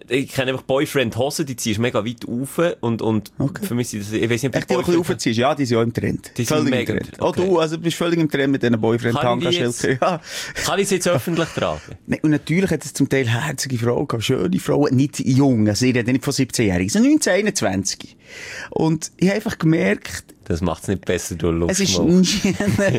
ich kenne einfach Boyfriend-Hosen, die ziehst mega weit rauf und Okay. für mich sind das, ich weiss nicht, ob Echt, die ein bisschen raufziehst? Ja, die sind auch im Trend. Die sind völlig mega im Trend. im Trend. Oh, du, also, du bist völlig im Trend mit diesen Boyfriend-Tanga-Schilkern. Ja. Kann ich es jetzt öffentlich tragen? Nee, und natürlich hat es zum Teil herzige Frauen gehabt, schöne Frauen, nicht jung, also ich rede nicht von 17-Jährigen, sondern 19, 21. Und ich habe einfach gemerkt, Das macht es nicht besser, du Lust. es ist nie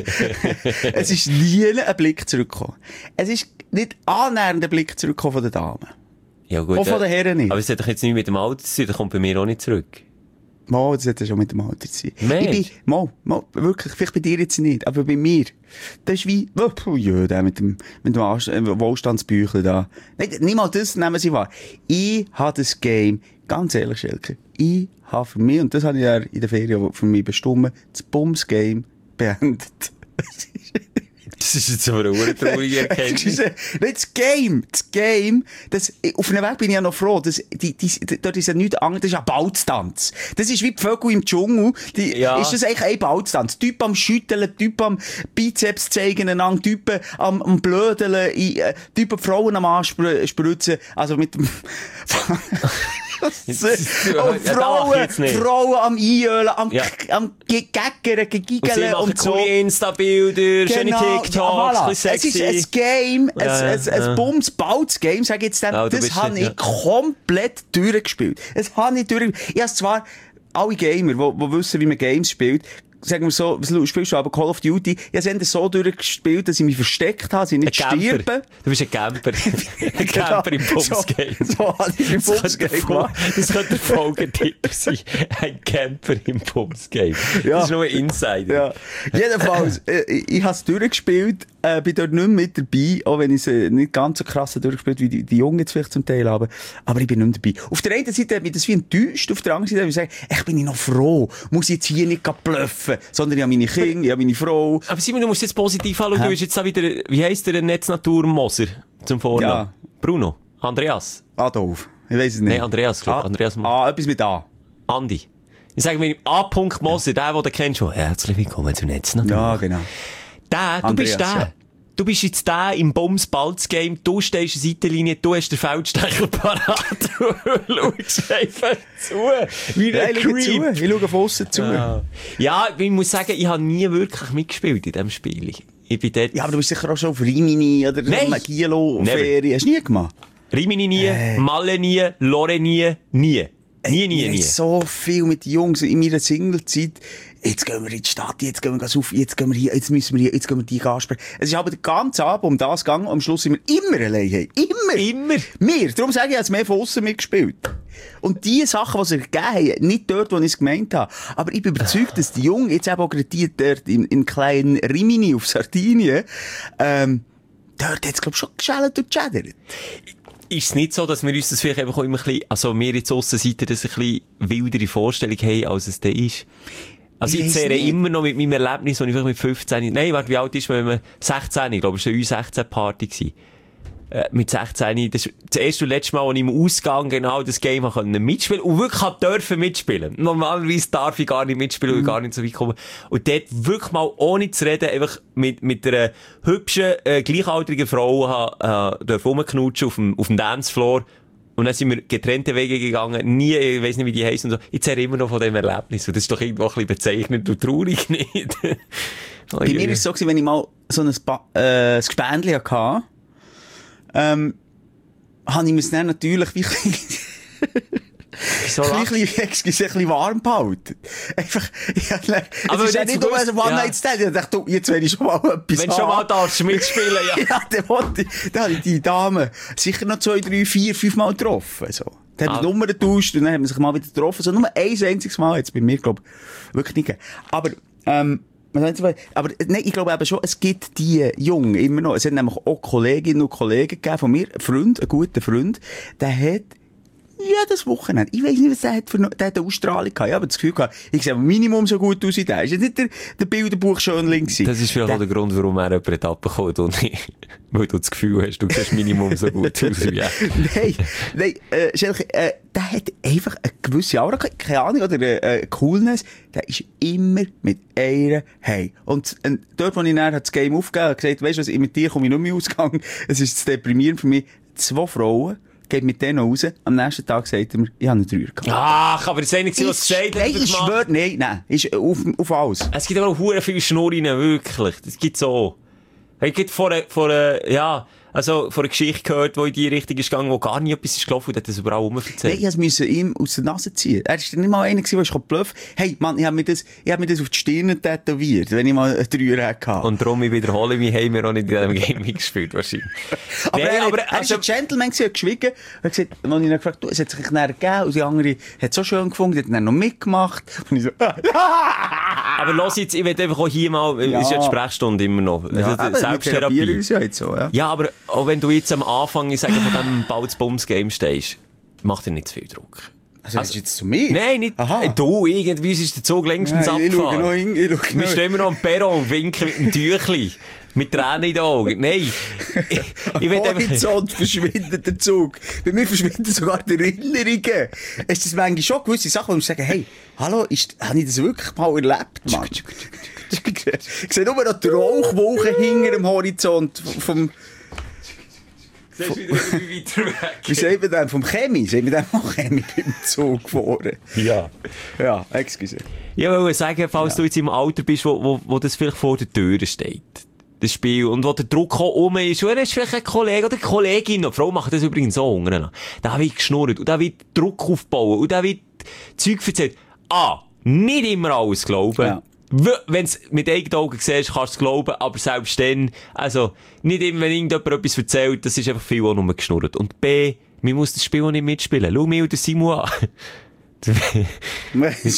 ein Blick zurückgekommen. Es ist nicht annähernd ein Blick zurückgekommen von den Damen. Ja, gut. Auch von den Herren nicht. Aber es hat doch jetzt nicht mit dem Alter zu tun, das kommt bei mir auch nicht zurück. Mal, das hat ja schon mit dem Alter zu tun. Mensch. Wirklich, vielleicht bei dir jetzt nicht, aber bei mir. Das ist wie, der mit dem Wohlstandsbüchlein da. Nein, niemals das nehmen sie wahr. Ich habe das Game, ganz ehrlich, Schelke, ich habe für mich, und das habe ich ja in der Ferien für mich bestimmt, das Bums-Game beendet. Das ist jetzt aber eine traurige Erkenntnis. Nein, das Game, auf einem Weg bin ich ja noch froh, dort ist ja nichts anderes, das ist ein Balztanz. Das ist wie die Vögel im Dschungel, Ja. Ist das eigentlich ein Balztanz? Typ am Schütteln, Typ am Bizeps zeigen einander, Typ am Blödeln, Typ am Frauen am Anspritzen, also mit dem... Frauen am Einölen, am Geggern, Gegiggeln und so. Coole Insta-Bilder, schöne TikToks, voilà. ein bisschen sexy. Es ist ein Game, Ja. ein Bums-Balz-Game, sag ich jetzt dem, Ja, du das bist habe nicht, ich komplett durchgespielt. Ich habe zwar alle Gamer, die wissen, wie man Games spielt, sagen wir so, was spielst du aber Call of Duty? Ich habe es so durchgespielt, dass ich mich versteckt habe, dass ich nicht sterbe. Du bist ein Camper. Ein Camper im Bums-Game. So habe ich im Bums-Game gemacht. Das könnte der Folgetitel sein. Ein Camper im Bums-Game. Ja. Das ist nur ein Insider. Ja. Jedenfalls, ich habe es durchgespielt, bin dort nicht mehr mit dabei, auch wenn ich es nicht ganz so krass durchgespielt wie die Jungen jetzt vielleicht zum Teil haben, aber ich bin nicht mehr dabei. Auf der einen Seite hat mich das wie enttäuscht, auf der anderen Seite habe ich gesagt, ich bin noch froh, muss ich jetzt hier nicht bluffen, sondern ich habe meine Kinder, ich habe meine Frau. Aber Simon, du musst jetzt positiv anschauen, du bist jetzt auch wieder, wie heisst der Netznatur-Moser zum Vornamen? Ja. Bruno? Andreas? Adolf. Ich weiss es nicht. Nein, Andreas, glaub ich. Andreas etwas mit A. Andi. Ich sage mir, A. Moser, der, den du kennst, schon. Herzlich willkommen zum Netznatur. Ja, genau. Du Andreas, bist der. ja. Du bist jetzt der im Bums-Balz-Game, du stehst in der Seitenlinie, du hast den Feldstecher parat, du schaust einfach zu, wie ein Creep. Ich schaue von aussen zu. Ja, ich muss sagen, ich habe nie wirklich mitgespielt in diesem Spiel. Ich bin dort... Ja, aber du bist sicher auch schon auf Rimini oder Magielo-Ferien. Hast du nie gemacht? Rimini nie, Malle nie, Lore nie, nie. Nie. So viel mit den Jungs in meiner Singlezeit. Jetzt gehen wir in die Stadt, jetzt gehen wir auf, jetzt gehen wir hier, jetzt müssen wir hier, jetzt gehen wir die ansprechen. Es ist aber den ganzen Abend um das gegangen, am Schluss sind wir immer allein. Immer. Wir. Darum sage ich, ich habe mehr von aussen mitgespielt. Und die Sachen, die sie gegeben haben, nicht dort, wo ich es gemeint habe. Aber ich bin überzeugt, dass die Jungen, jetzt eben auch gerade die dort in kleinen Rimini auf Sardinien, dort hat es, glaube ich, schon geschält und geschädert. Ist es nicht so, dass wir uns das vielleicht einfach auch immer ein bisschen, also wir jetzt Aussenseiter, das ein bisschen wildere Vorstellung haben, als es da ist? Also ich zehre immer noch mit meinem Erlebnis, als ich vielleicht mit 15, nein, warte, wie alt ist man, wenn man 16, ich glaube, es war eine U16-Party gewesen. Mit 16, das ist das erste und letzte Mal, als ich im Ausgang genau das Game mitspielen konnte und wirklich dürfen mitspielen. Normalerweise darf ich gar nicht mitspielen, weil ich gar nicht so weit komme. Und dort wirklich mal ohne zu reden, einfach mit einer hübschen, gleichaltrigen Frau dürfen rumknutschen auf dem Dancefloor. Und dann sind wir getrennte Wege gegangen. Nie, ich weiss nicht, wie die heissen und so. Ich zehre immer noch von dem Erlebnis. Und das ist doch irgendwo ein bisschen bezeichnend und traurig, nicht? Bei mir war es so, wenn ich mal so ein Gespendli hatte, habe ich mir dann natürlich wie ein bisschen warm behalten. Einfach, aber es ist ja nicht nur ein One-Night-Stand. Ich dachte, jetzt will ich schon mal etwas wenn schon mal darfst du mitspielen, ja. Ja, dann habe ich die Dame sicher noch 2, 3, 4, 5 Mal getroffen, so. Dann haben die Nummern getauscht und dann haben wir sich mal wieder getroffen. So, nur ein einziges Mal jetzt bei mir, glaube ich, wirklich nicht gegeben. Aber, nein, ich glaube eben schon, es gibt die Jungen immer noch. Es hat nämlich auch Kolleginnen und Kollegen gegeben von mir, ein guter Freund, der hat jedes Wochenende, ich weiss nicht, was der hat eine Ausstrahlung gehabt. Ich habe das Gefühl gehabt, ich sehe minimum so gut aus wie der. Ist jetzt nicht der Bilderbuch-Schönling gewesen. Das ist vielleicht auch der Grund, warum er jemanden abbekommt und nicht, weil du das Gefühl hast, du siehst minimum so gut aus wie er. Nein, Schelke, der hat einfach eine gewisse Aura, keine Ahnung, oder Coolness. Der ist immer mit einer hey. Und dort, wo ich dann das Game aufgegeben habe, gesagt, weisst du was, mit dir komme ich nicht mehr ausgegangen. Es ist deprimierend für mich. 2 Frauen, geht mit denen raus. Am nächsten Tag sagt er mir, ich habe einen Dreier gehabt. Ach, aber das ist nicht, was gesagt hat. Nein, ich schwöre, nein, ist auf alles. Es gibt aber auch hure viele Schnurrinnen, wirklich. Das gibt's auch. Ich habe vor einer Geschichte gehört, die in die Richtung ist gegangen, wo gar nie etwas ist gelaufen und hat das überall erzählt. Nein, ich musste ihm aus der Nase ziehen. Er ist nicht mal einer gewesen, der bluff. Hey, Mann, ich hab mir das auf die Stirn tätowiert, wenn ich mal einen Dreier hatte. Und darum, ich wiederhole mich, haben wir auch nicht in diesem Gaming gespielt, wahrscheinlich. Aber Nein, er ist ein Gentleman gewesen, hat geschwiegen. Er hat gesagt, als ich ihn gefragt, du, es hat sich nachher gegeben, und die andere hat es so schön gefunden, die hat dann noch mitgemacht. Und ich so, aber los jetzt, ich will einfach auch hier mal, ist ja die Sprechstunde immer noch. Ja, Also, Selbsttherapie. Uns ja jetzt so, ja. Ja, aber auch wenn du jetzt am Anfang, ich sage, von diesem Balz-Bums-Game stehst, mach dir nicht zu viel Druck. Also, das ist jetzt zu mir? Nein, nicht. Aha. Du, irgendwie ist der Zug längstens Nein, ich schaue noch abgefahren. hin, Wir stehen immer noch am Perron und winken mit dem Tüchli. Mit Tränen in den Augen. Nein. Ich will einfach... Horizont verschwindet der Zug. Bei mir verschwinden sogar die Erinnerungen. Es ist manchmal schon gewisse Sachen, wo ich sage, hey, hallo, habe ich das wirklich mal erlebt, Mann? Ich sehe nur noch die Rauchwolken hinter dem Horizont vom... Siehst du wieder weiter weg? Wie sagt man denn? Vom Chemie? Sagt man denn mal Chemie beim Zug fahren? Ja. Ja, excuse. Ich wollte sagen, falls du jetzt im Alter bist, wo das vielleicht vor der Tür steht. Das Spiel. Und wo der Druck auch rum ist. Und er ist vielleicht ein Kollege oder eine Kollegin. Und die Frau macht das übrigens so unten. Da wird geschnurrt. Und da wird Druck aufbauen. Und da wird Zeug erzählt. Nicht immer alles glauben. Ja. Wenn du es mit eigenen Augen siehst, kannst du es glauben, aber selbst dann, also, nicht immer, wenn irgendjemand etwas erzählt, das ist einfach viel auch nur geschnurrt. Und B, man muss das Spiel auch nicht mitspielen. Schau mich oder Simon an. Das ist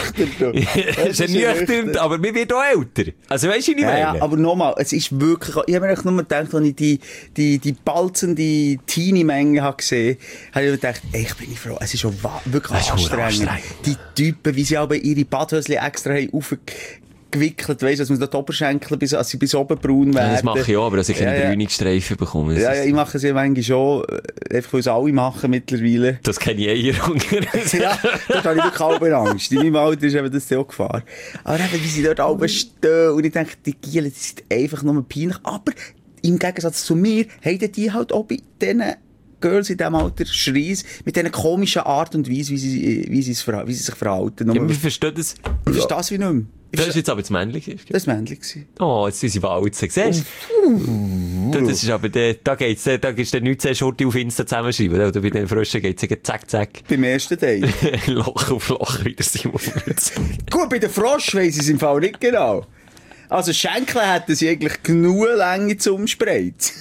nüchtern, aber wir werden auch älter. Also weisst du nicht mehr? Ja, aber nochmal, es ist wirklich, ich habe mir echt nur gedacht, als ich die balzende Teenie-Menge gesehen habe, ich gedacht, ey, ich bin froh, es ist schon wirklich anstrengend. Die Typen, wie sie aber ihre Badhösli extra haben aufgewickelt, weisst du, dass man da die Oberschenkel, als sie bis oben braun werden. Ja, das mache ich auch, aber dass ich keine Brünigstreifen bekomme. Ja, ich mache sie manchmal schon, einfach weil es alle machen mittlerweile. Das kenne ich eher. Ja, dort habe ich wirklich halbe Angst. In meinem Alter ist eben das auch Gefahr. Aber eben, wie sie dort alle stehen, und ich denke, die Gielen, die sind einfach nur peinlich. Aber im Gegensatz zu mir, haben die halt auch bei diesen Girls in diesem Alter Schreis, mit dieser komischen Art und Weise, wie sie sich verhalten. Ja, wir verstehen das. Ich verstehe das wie nicht mehr. Das ist jetzt aber das Männliche. Das war Männliche. Oh, jetzt sind sie walzen. Siehst du? Das ist aber da gibt's dann 19 Schurte auf Insta zusammenschreiben. Oder bei den Fröschen geht's zack, zack. Beim ersten Date. Loch auf Loch wieder Simon. Gut, bei den Frosch weiss ich es im Fall nicht genau. Also Schenkel hätten sie eigentlich genug Länge zum Spreiz.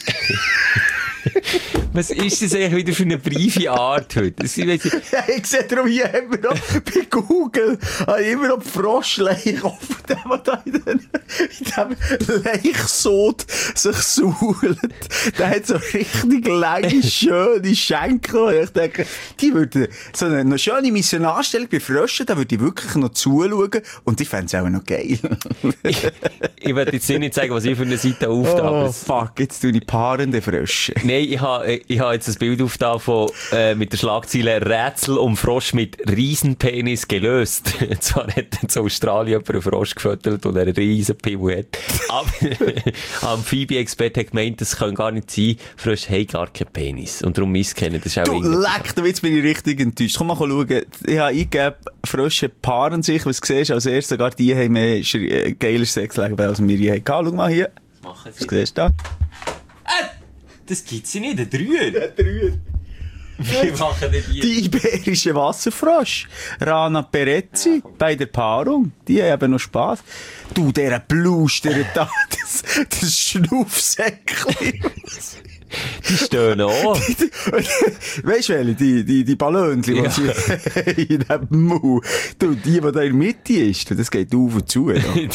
Was ist das eigentlich wieder für eine briefe Art heute? Ich sehe darum, hier haben wir noch bei Google immer noch Froschleich offen, der da in dem Leichsod sich suhlt. Der hat so richtig lange, schöne Schenkel. Ich denke, die würden so eine schöne Missionarstellung bei Fröschen, da würde ich wirklich noch zuschauen und ich fände es auch noch geil. Ich werde jetzt nicht sagen, was ich für eine Seite auftabe. Oh fuck, jetzt tue ich paarende Frösche. Nein, ich habe jetzt ein Bild aufgetan von, mit der Schlagzeile Rätsel um Frosch mit Riesenpenis gelöst. Zwar hat in Australien jemand einen Frosch gefüttert und einen riesen Pimmel hat. Aber Amphibie-Experte hat gemeint, das kann gar nicht sein. Frösche haben gar keinen Penis. Und darum misskennen. Das ist auch du leck, jetzt bin ich richtig enttäuscht. Komm mal schauen. Ich habe eingegeben, Frösche paaren sich. Was du siehst, als erstes sogar die haben mehr geiler Sexleben als wir je hatten. Schau mal hier. Was machen sie? Was siehst du da? Das gibt's ja nicht, ein Dreier. Der Dreier. Wie machen denn die? Die iberische Wasserfrosch. Rana Perezzi, bei der Paarung. Die haben eben noch Spass. Du, der Bluster da, das Schnuffsäckchen. Die stehen auch. Weißt du, welche? Die Ballonchen, die sie in dem Mund. Du, die da in der Mitte ist, das geht auf und zu.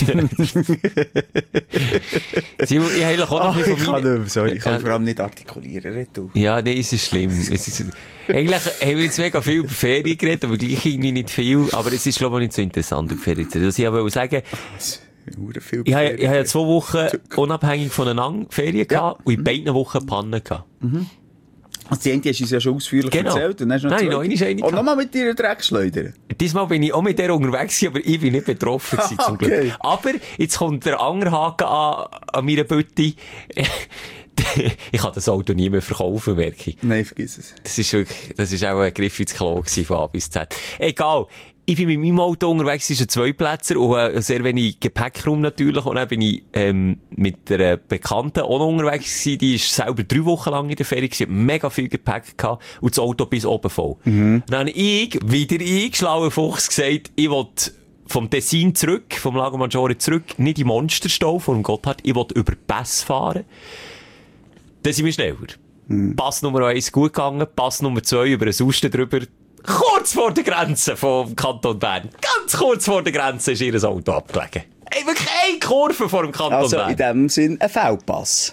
Simon, ich habe auch noch ich kann vor allem nicht artikulieren. Du. Ja, nee, es ist schlimm. Eigentlich haben wir jetzt mega viel über Ferien geredet, aber gleich irgendwie nicht viel. Aber es ist, glaube ich, nicht so interessant, über Ferien zu reden. Was ich wollte sagen, ich habe ja 2 Wochen unabhängig voneinander Ferien gehabt und in beiden Wochen Pannen gehabt. Mhm. Also die eine hast du uns ja schon ausführlich erzählt. Und dann hast du noch eine. Und nochmal mit dir Dreckschleudern. Diesmal bin ich auch mit der unterwegs gewesen, aber ich bin nicht betroffen gewesen, zum Glück. Aber jetzt kommt der andere Haken an meiner Bütte. ich kann das Auto nie mehr verkaufen, merke ich. Nein, vergiss es. Das ist auch ein Griff ins Klo gewesen, von A bis Z. Egal. Ich bin mit meinem Auto unterwegs, es ist ein Zweiplätzer und sehr wenig Gepäckraum natürlich. Und dann bin ich mit einer Bekannten auch noch unterwegs gewesen. Die ist selber 3 Wochen lang in der Ferie gewesen, hat mega viel Gepäck gehabt und das Auto bis oben voll. Dann habe ich, schlauer Fuchs, gesagt, ich will vom Tessin zurück, vom Lago Maggiore zurück, nicht in Monsterstau vor dem Gotthard, ich will über Pass fahren. Dann sind wir schneller. Pass Nummer 1 gut gegangen, Pass Nummer 2 über einen Susten drüber. Kurz vor der Grenze vom Kanton Bern. Ganz kurz vor der Grenze ist ihr Auto abgelegen. Ey, wirklich eine Kurve vor dem Kanton Bern. Also in dem Sinn ein Feldpass.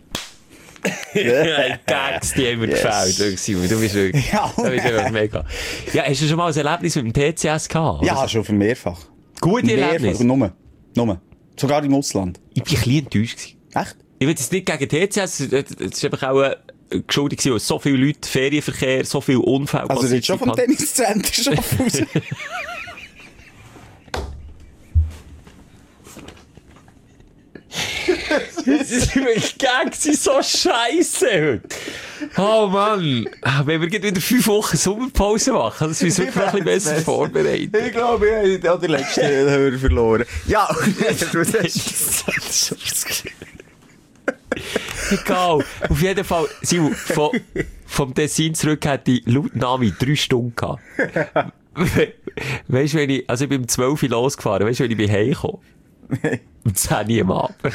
Gags, die haben mir gefällt. Simon, du bist wirklich, du bist einfach mega. Ja, hast du schon mal ein Erlebnis mit dem TCS gehabt? Ja, schon für mehrfach. Gute Erlebnis? Nur. Sogar im Ausland. Ich war ein bisschen enttäuscht. Echt? Ich will jetzt nicht gegen TCS, es ist einfach auch geschuldet gewesen, so viele Leute, Ferienverkehr, so viele Unfälle. Also nicht schon vom Tenniscenter raus. Die Gags sind so scheisse heute. Oh Mann. Wenn wir wieder 5 Wochen Sommerpause machen, das müssen wir wirklich ein bisschen besser vorbereiten. Ich glaube, ich habe den letzten Hörer verloren. Ja, egal. Auf jeden Fall, Simon, vom Tessin zurück hätte ich laut Navi 3 Stunden gehabt. Weißt du, ich bin um 12 Uhr losgefahren, weißt du, wenn ich bin heimgekommen? Um 10 Uhr am Abend.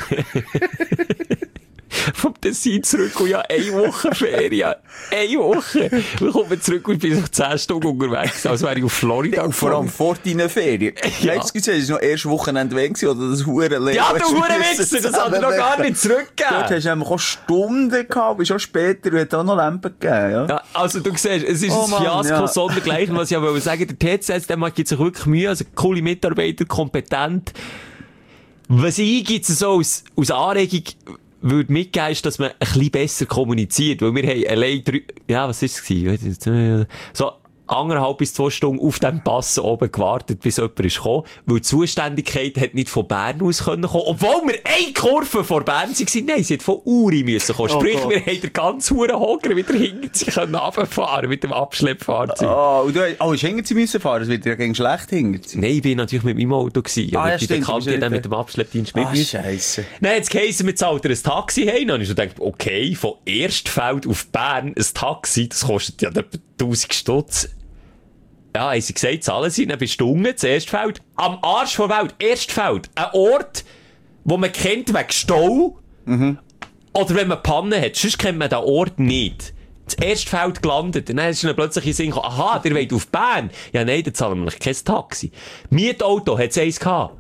Vom Tessin zurück und ja, 1 Woche Ferien. 1 Woche. Dann kommen wir zurück und bin noch 10 Stunden unterwegs, als wäre ich auf Florida. Vor allem vor deinen Ferien. Ja. Letztes gesehen, es war noch erst Wochenende weg oder das Hurenleben. Ja, du Hurenwichser, das hat er noch gar nicht zurückgegeben. Dort hast du nämlich auch Stunden gehabt, bist auch später und hat auch noch Lampen gegeben, ja. Ja, also du siehst, es ist ein Fiasko sondergleichen, was ich aber sagen, der TCS, der gibt sich wirklich Mühe, also coole Mitarbeiter, kompetent. Was ich jetzt so als Anregung würde mitgeben, ist, dass man ein bisschen besser kommuniziert, weil wir haben allein was ist es gewesen? So 1,5 bis 2 Stunden auf dem Pass oben gewartet, bis jemand ist gekommen, weil die Zuständigkeit hat nicht von Bern aus kommen können, obwohl wir eine Kurve vor Bern waren. Nein, sie hat von Uri müssen kommen. Sprich, wir haben den ganzen Hocker wieder hinter sich runterfahren mit dem Abschleppfahrzeug. Ist hinter sie müssen fahren? Das wird ja gegen schlecht hinter sie. Nein, ich bin natürlich mit meinem Auto gewesen. Ja, die Bekannte dann mit dem Abschleppdienst mit mir. Scheisse. Nein, jetzt geheißen, wir zahlen ein Taxi heim. Dann habe ich so gedacht, okay, von Erstfeld auf Bern ein Taxi, das kostet ja etwa 1000 Stutz. Ja, haben sie gesagt, zahlen sie, dann bist du unten, das Erstfeld. Am Arsch der Welt, Erstfeld. Ein Ort, wo man kennt wegen Stau. Oder wenn man Pannen hat. Sonst kennt man den Ort nicht. Das Erstfeld gelandet. Und dann ist dann plötzlich in den Sinn gekommen, aha, der wollt auf Bern. Ja, nein, dann zahlen wir kein Taxi. Mietauto hat es eins gehabt.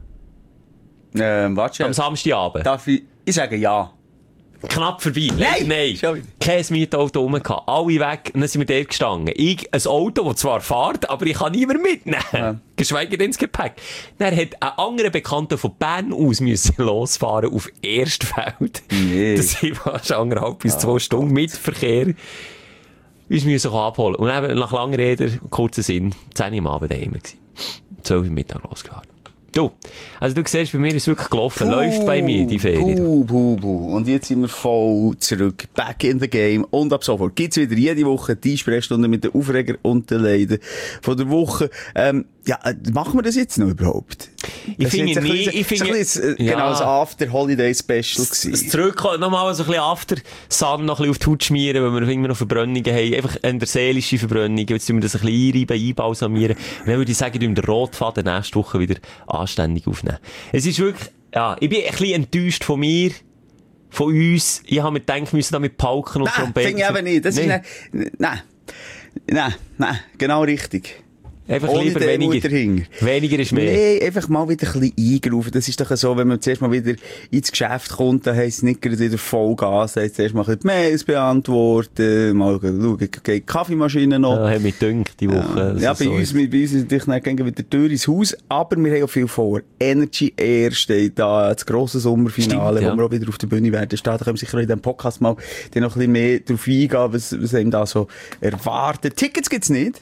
Warte. Am Samstagabend. Darf ich sage ja. Knapp vorbei. Nein. Schon wieder. Kein Mietauto rum gehabt. Alle weg. Und dann sind wir dort gestanden. Ein Auto, das zwar fährt, aber ich kann niemand mitnehmen. Ja. Geschweige denn ins Gepäck. Dann hat ein anderer Bekannter von Bern aus müssen losfahren auf Erstfeld. Nee. Das sind fast 1,5 bis 2 Stunden mit Verkehr. Uns müssen abholen. Und eben nach langer Rede, kurzer Sinn, 10 Uhr am Abend daheim gewesen. 12 Uhr Mittag losgefahren. Du, also du siehst, bei mir ist es wirklich gelaufen. Läuft bei mir die Ferien. Und jetzt sind wir voll zurück. Back in the game. Und ab sofort gibt's wieder jede Woche die Sprechstunde mit den Aufreger und den Leiden von der Woche. Machen wir das jetzt noch überhaupt? Ich finde nicht. Genau, das After-Holiday-Special gewesen. Das Zurückkommen, nochmal so ein bisschen After-Sun noch ein bisschen auf die Haut schmieren, weil wir immer noch Verbrennungen haben. Einfach eine seelische Verbrennung. Jetzt tun wir das ein bisschen einreiben, einbalsamieren. Und dann würde ich sagen, wir den Rotfaden nächste Woche wieder anständig aufnehmen. Es ist wirklich, ja, ich bin ein bisschen enttäuscht von mir, von uns. Ich habe mir gedacht, wir müssen da mit Pauken und Trompeten. Nein, finde ich eben nicht. Das ist Nein, genau richtig. Einfach ohne lieber weniger. Weniger ist mehr. Nee, einfach mal wieder ein bisschen eingerufen. Das ist doch so, wenn man zuerst mal wieder ins Geschäft kommt, dann heisst es nicht gerade wieder Vollgas, heisst zuerst mal ein bisschen Mails beantworten, mal schauen, geht die Kaffeemaschine noch. Ja, hat mich gedünkt die Woche. Ja, bei uns ist natürlich nicht wieder Tür ins Haus, aber wir haben auch viel vor. Energy Air steht da, das grosse Sommerfinale, wo wir auch wieder auf der Bühne werden stehen. Da können wir sicher in diesem Podcast mal noch ein bisschen mehr drauf eingehen, was einem da so erwartet. Tickets gibt's nicht.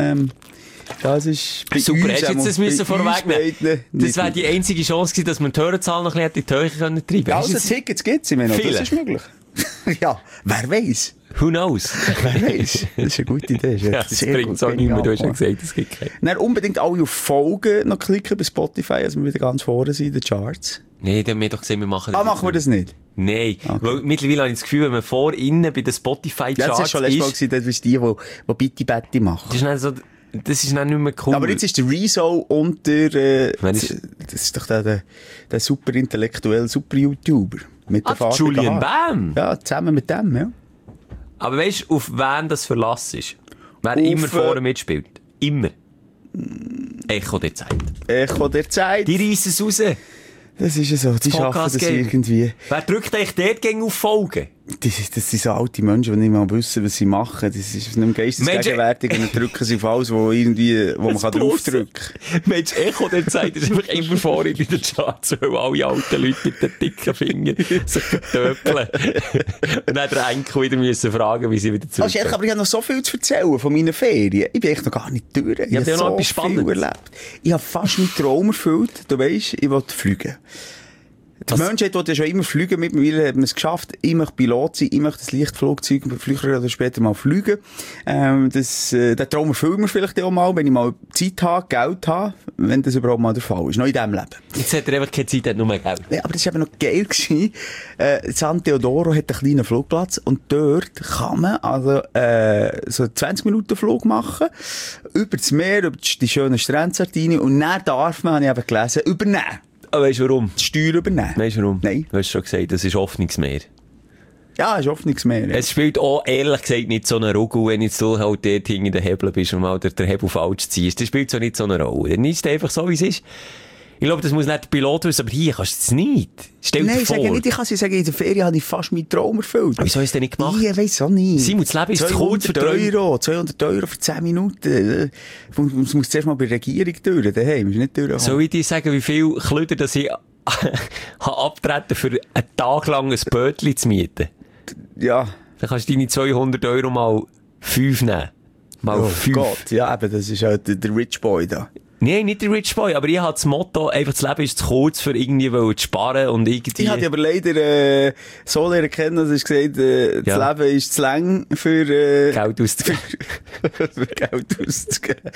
Das ist super, hättest du jetzt das müssen vorwegnehmen. Das wäre die einzige Chance gewesen, dass man die Hörerzahlen noch ein bisschen in die Höhe treiben können. Ja, also Tickets gibt's, ich meine, das ist möglich. Ja, wer weiss? Who knows? Wer weiss? Das ist eine gute Idee. Ja, das bringt so nicht mehr. Du hast ja gesagt, es gibt keinen. Dann unbedingt alle auf Folgen noch klicken bei Spotify, also wir wieder ganz vorne sind in den Charts. Nee, dann haben wir doch gesehen, wir machen das. Machen wir das nicht? Nein, Okay. weil mittlerweile habe ich das Gefühl, wenn man innen bei den Spotify-Charts Ja, das ist schon letztes Mal gewesen, das ist die Bitti Betty machen. das ist dann nicht mehr cool. Aber jetzt ist der Rezo und der, Wer das ist- ist doch der super intellektuelle, super YouTuber. Mit der farbigen Julian Haaren. Bam! Ja, zusammen mit dem, ja. Aber weißt du, auf wen das Verlass ist? Wer Auf, immer vorne mitspielt. Immer. Echo der Zeit. Echo der Zeit. Die reissen es raus. Das ist ja so, die schaffen das Podcast-Game. irgendwie. Wer drückt eigentlich dort gegen auf Folgen? Das sind so alte Menschen, die nicht mal wissen, was sie machen. Das ist nicht mehr geistesgegenwärtig und dann drücken sie auf alles, wo man kann draufdrücken kann. Mensch, Echo der Zeit ist einfach immer vorne in den Charts, weil alle alten Leute mit den dicken Fingern sich vertöpeln. Und dann der Enkel wieder müssen fragen, wie sie wieder Aber ich habe noch so viel zu erzählen von meinen Ferien. Ich bin echt noch gar nicht durch. Ich dir habe noch so etwas viel Spannendes? erlebt. Ich habe fast meinen Traum erfüllt. Du weisst, ich wollte fliegen. Die Menschheit wollte ja schon immer fliegen. Mittlerweile hat man es geschafft. Ich möchte Pilot sein. Ich möchte das Leichtflugzeug früher oder später mal fliegen. Den Traum erfüllen wir vielleicht auch mal, wenn ich mal Zeit habe, Geld habe, wenn das überhaupt mal der Fall ist. Noch in diesem Leben. Jetzt hat er einfach keine Zeit, hat nur mehr Geld. Ja, aber das war eben noch geil gewesen. San Teodoro hat einen kleinen Flugplatz und dort kann man also so 20 Minuten Flug machen, über das Meer, über die schönen Strände Sardinien und dann darf man, habe ich eben gelesen, übernehmen. Aber weißt du warum? Die Steuer übernehmen. Weißt du warum? Nein. Du hast schon gesagt, das ist offenes Meer. Ja, ist oft nichts mehr. Ja. Es spielt auch, ehrlich gesagt, nicht so eine Rolle, wenn jetzt du halt dort hinter den Hebel bist und mal den Hebel falsch ziehst. Das spielt so nicht so eine Rolle. Dann ist es einfach so, wie es ist. Ich glaube, das muss nicht der Pilot wissen, aber hier kannst du es nicht. Stell dir Nein, ich vor. sage nicht, ich kann sie sagen, in der Ferien habe ich fast meinen Traum erfüllt. Wieso hast du das nicht gemacht? Ich weiss auch nicht. Simon, das Leben ist zu kurz für 200 Euro für 10 Minuten. Das muss zuerst mal bei der Regierung durch. Daheim ist nicht durch. Soll ich dir sagen, wie viel Klöder dass ich habe abtreten für einen Tag lang ein Bötchen zu mieten? Ja. Dann kannst du deine 200 Euro mal 5 nehmen. Mal Oh 5. Gott, ja, eben, das ist halt der Rich Boy da. Nein, nicht der Rich Boy, aber ich habe das Motto, einfach das Leben ist zu kurz für irgendwie zu sparen und irgendwie... Ich hatte aber leider so lernen kennen, dass ich gesagt das Ja. Leben ist zu lang für Geld auszugeben. für Geld auszugeben.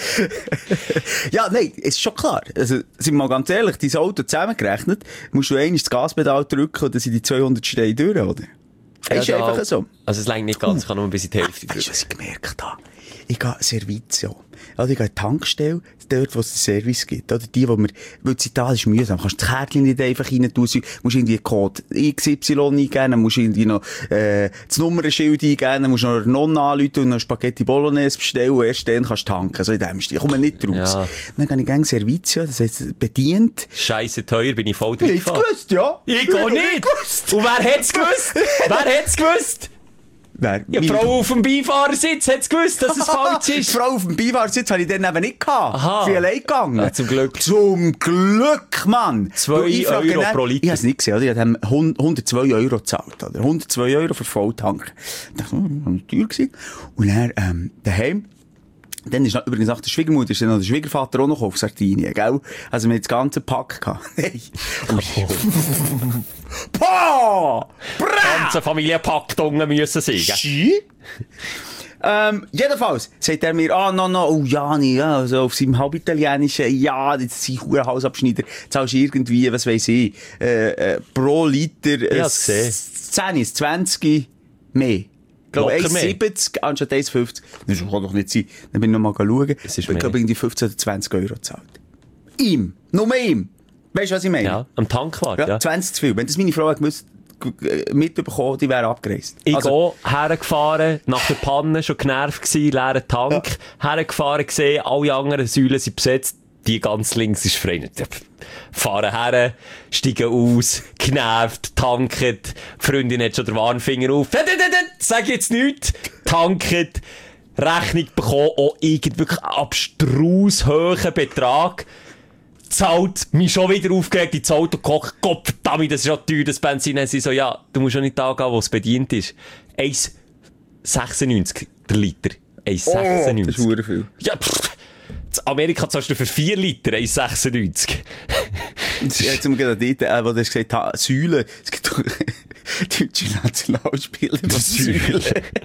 Ja, nein, es ist schon klar. Also, sind wir mal ganz ehrlich, dein Auto zusammengerechnet, musst du einmal das Gaspedal drücken und dann sind die 200 Steine durch, oder? Das ist Ja, einfach so. Also es reicht nicht ganz, ich kann nur bis in die Hälfte Weißt du, drücken. was ich gemerkt habe? Ich gehe Servizio. Also ich gehe in die Tankstelle, dort, wo es den Service gibt. Oder die, wo man, weil das Italien ist mühsam. Du kannst das Kärtchen nicht einfach rein tun. Du musst irgendwie einen Code XY eingeben, dann musst du irgendwie noch, das Nummernschild eingeben, dann musst du noch eine Nonna anrufen und noch Spaghetti Bolognese bestellen und erst dann kannst du tanken. So in dem Stil. Ich komme nicht raus. Ja. Dann gehe ich gerne Servizio, das heisst, bedient. Scheisse teuer, bin ich voll Ich hab's durchgefahren. gewusst, ja. Ich gar nicht! Und wer hätt's gewusst? Wer hätt's gewusst? Wer? Ja, die Frau auf dem Beifahrersitz hat's gewusst, dass es falsch Die ist. Frau auf dem Beifahrersitz habe ich dann eben nicht gehabt. Aha. Ich bin allein gegangen. Ja, zum Glück. Zum Glück, Mann. 2 Weil ich frage Euro dann- pro Liter. Ich habe es nicht gesehen, oder? Ich habe 102 Euro gezahlt, oder? 102 Euro für Volltank. Ich dachte, das war teuer gewesen. Und dann, daheim, dann ist noch, übrigens nach der Schwiegermutter ist dann noch der Schwiegervater auch noch auf Sardinien, gell? Also wir haben das ganze Pack gehabt. Hey. Pah! Bra! Ganze Familie packt unten müssen sein, gell? Ski? Jedenfalls sagt er mir, oh Jani, ja, also auf seinem halbitalienischen, ja, das sind Hurenhalsabschneider, zahlst du irgendwie, was weiss ich, pro Liter, hab's gesehen. 10, 20 mehr. Ich glaube, Locker mehr. 1,70 anstatt 1,50. Das kann doch nicht sein. Dann bin ich noch mal schauen. Es ist Ich glaube, mehr. irgendwie 15 oder 20 Euro gezahlt. Ihm. Nur ihm. Weißt du, was ich meine? Ja, am Tankwart, ja. 20 zu viel. Wenn das meine Frau gewusst mitbekommen, die wäre abgereist. Ich gehe hergefahren, nach der Panne, schon genervt gewesen, leeren Tank, hergefahren gesehen, alle anderen Säulen sind besetzt, die ganz links ist frei. Fahren her, steigen aus, genervt, tanken, die Freundin hat schon den Warnfinger auf, sag jetzt nichts, tanken, Rechnung bekommen, auch wirklich abstrus hohen Betrag. Zahlt mich schon wieder aufgeregt ins Auto gekocht. Gott verdammt, das ist ja teuer, das Benzin. Dann sie so, ja, du musst schon nicht da gehen, wo es bedient ist. 1,96 der Liter. 1,96. das ist verdammt viel. Ja, in Amerika zahlst du für 4 Liter 1,96. Jetzt haben wir gerade dort, wo du hast gesagt hast, Säulen. Es gibt doch Deutsche Nationalspieler, das Säule.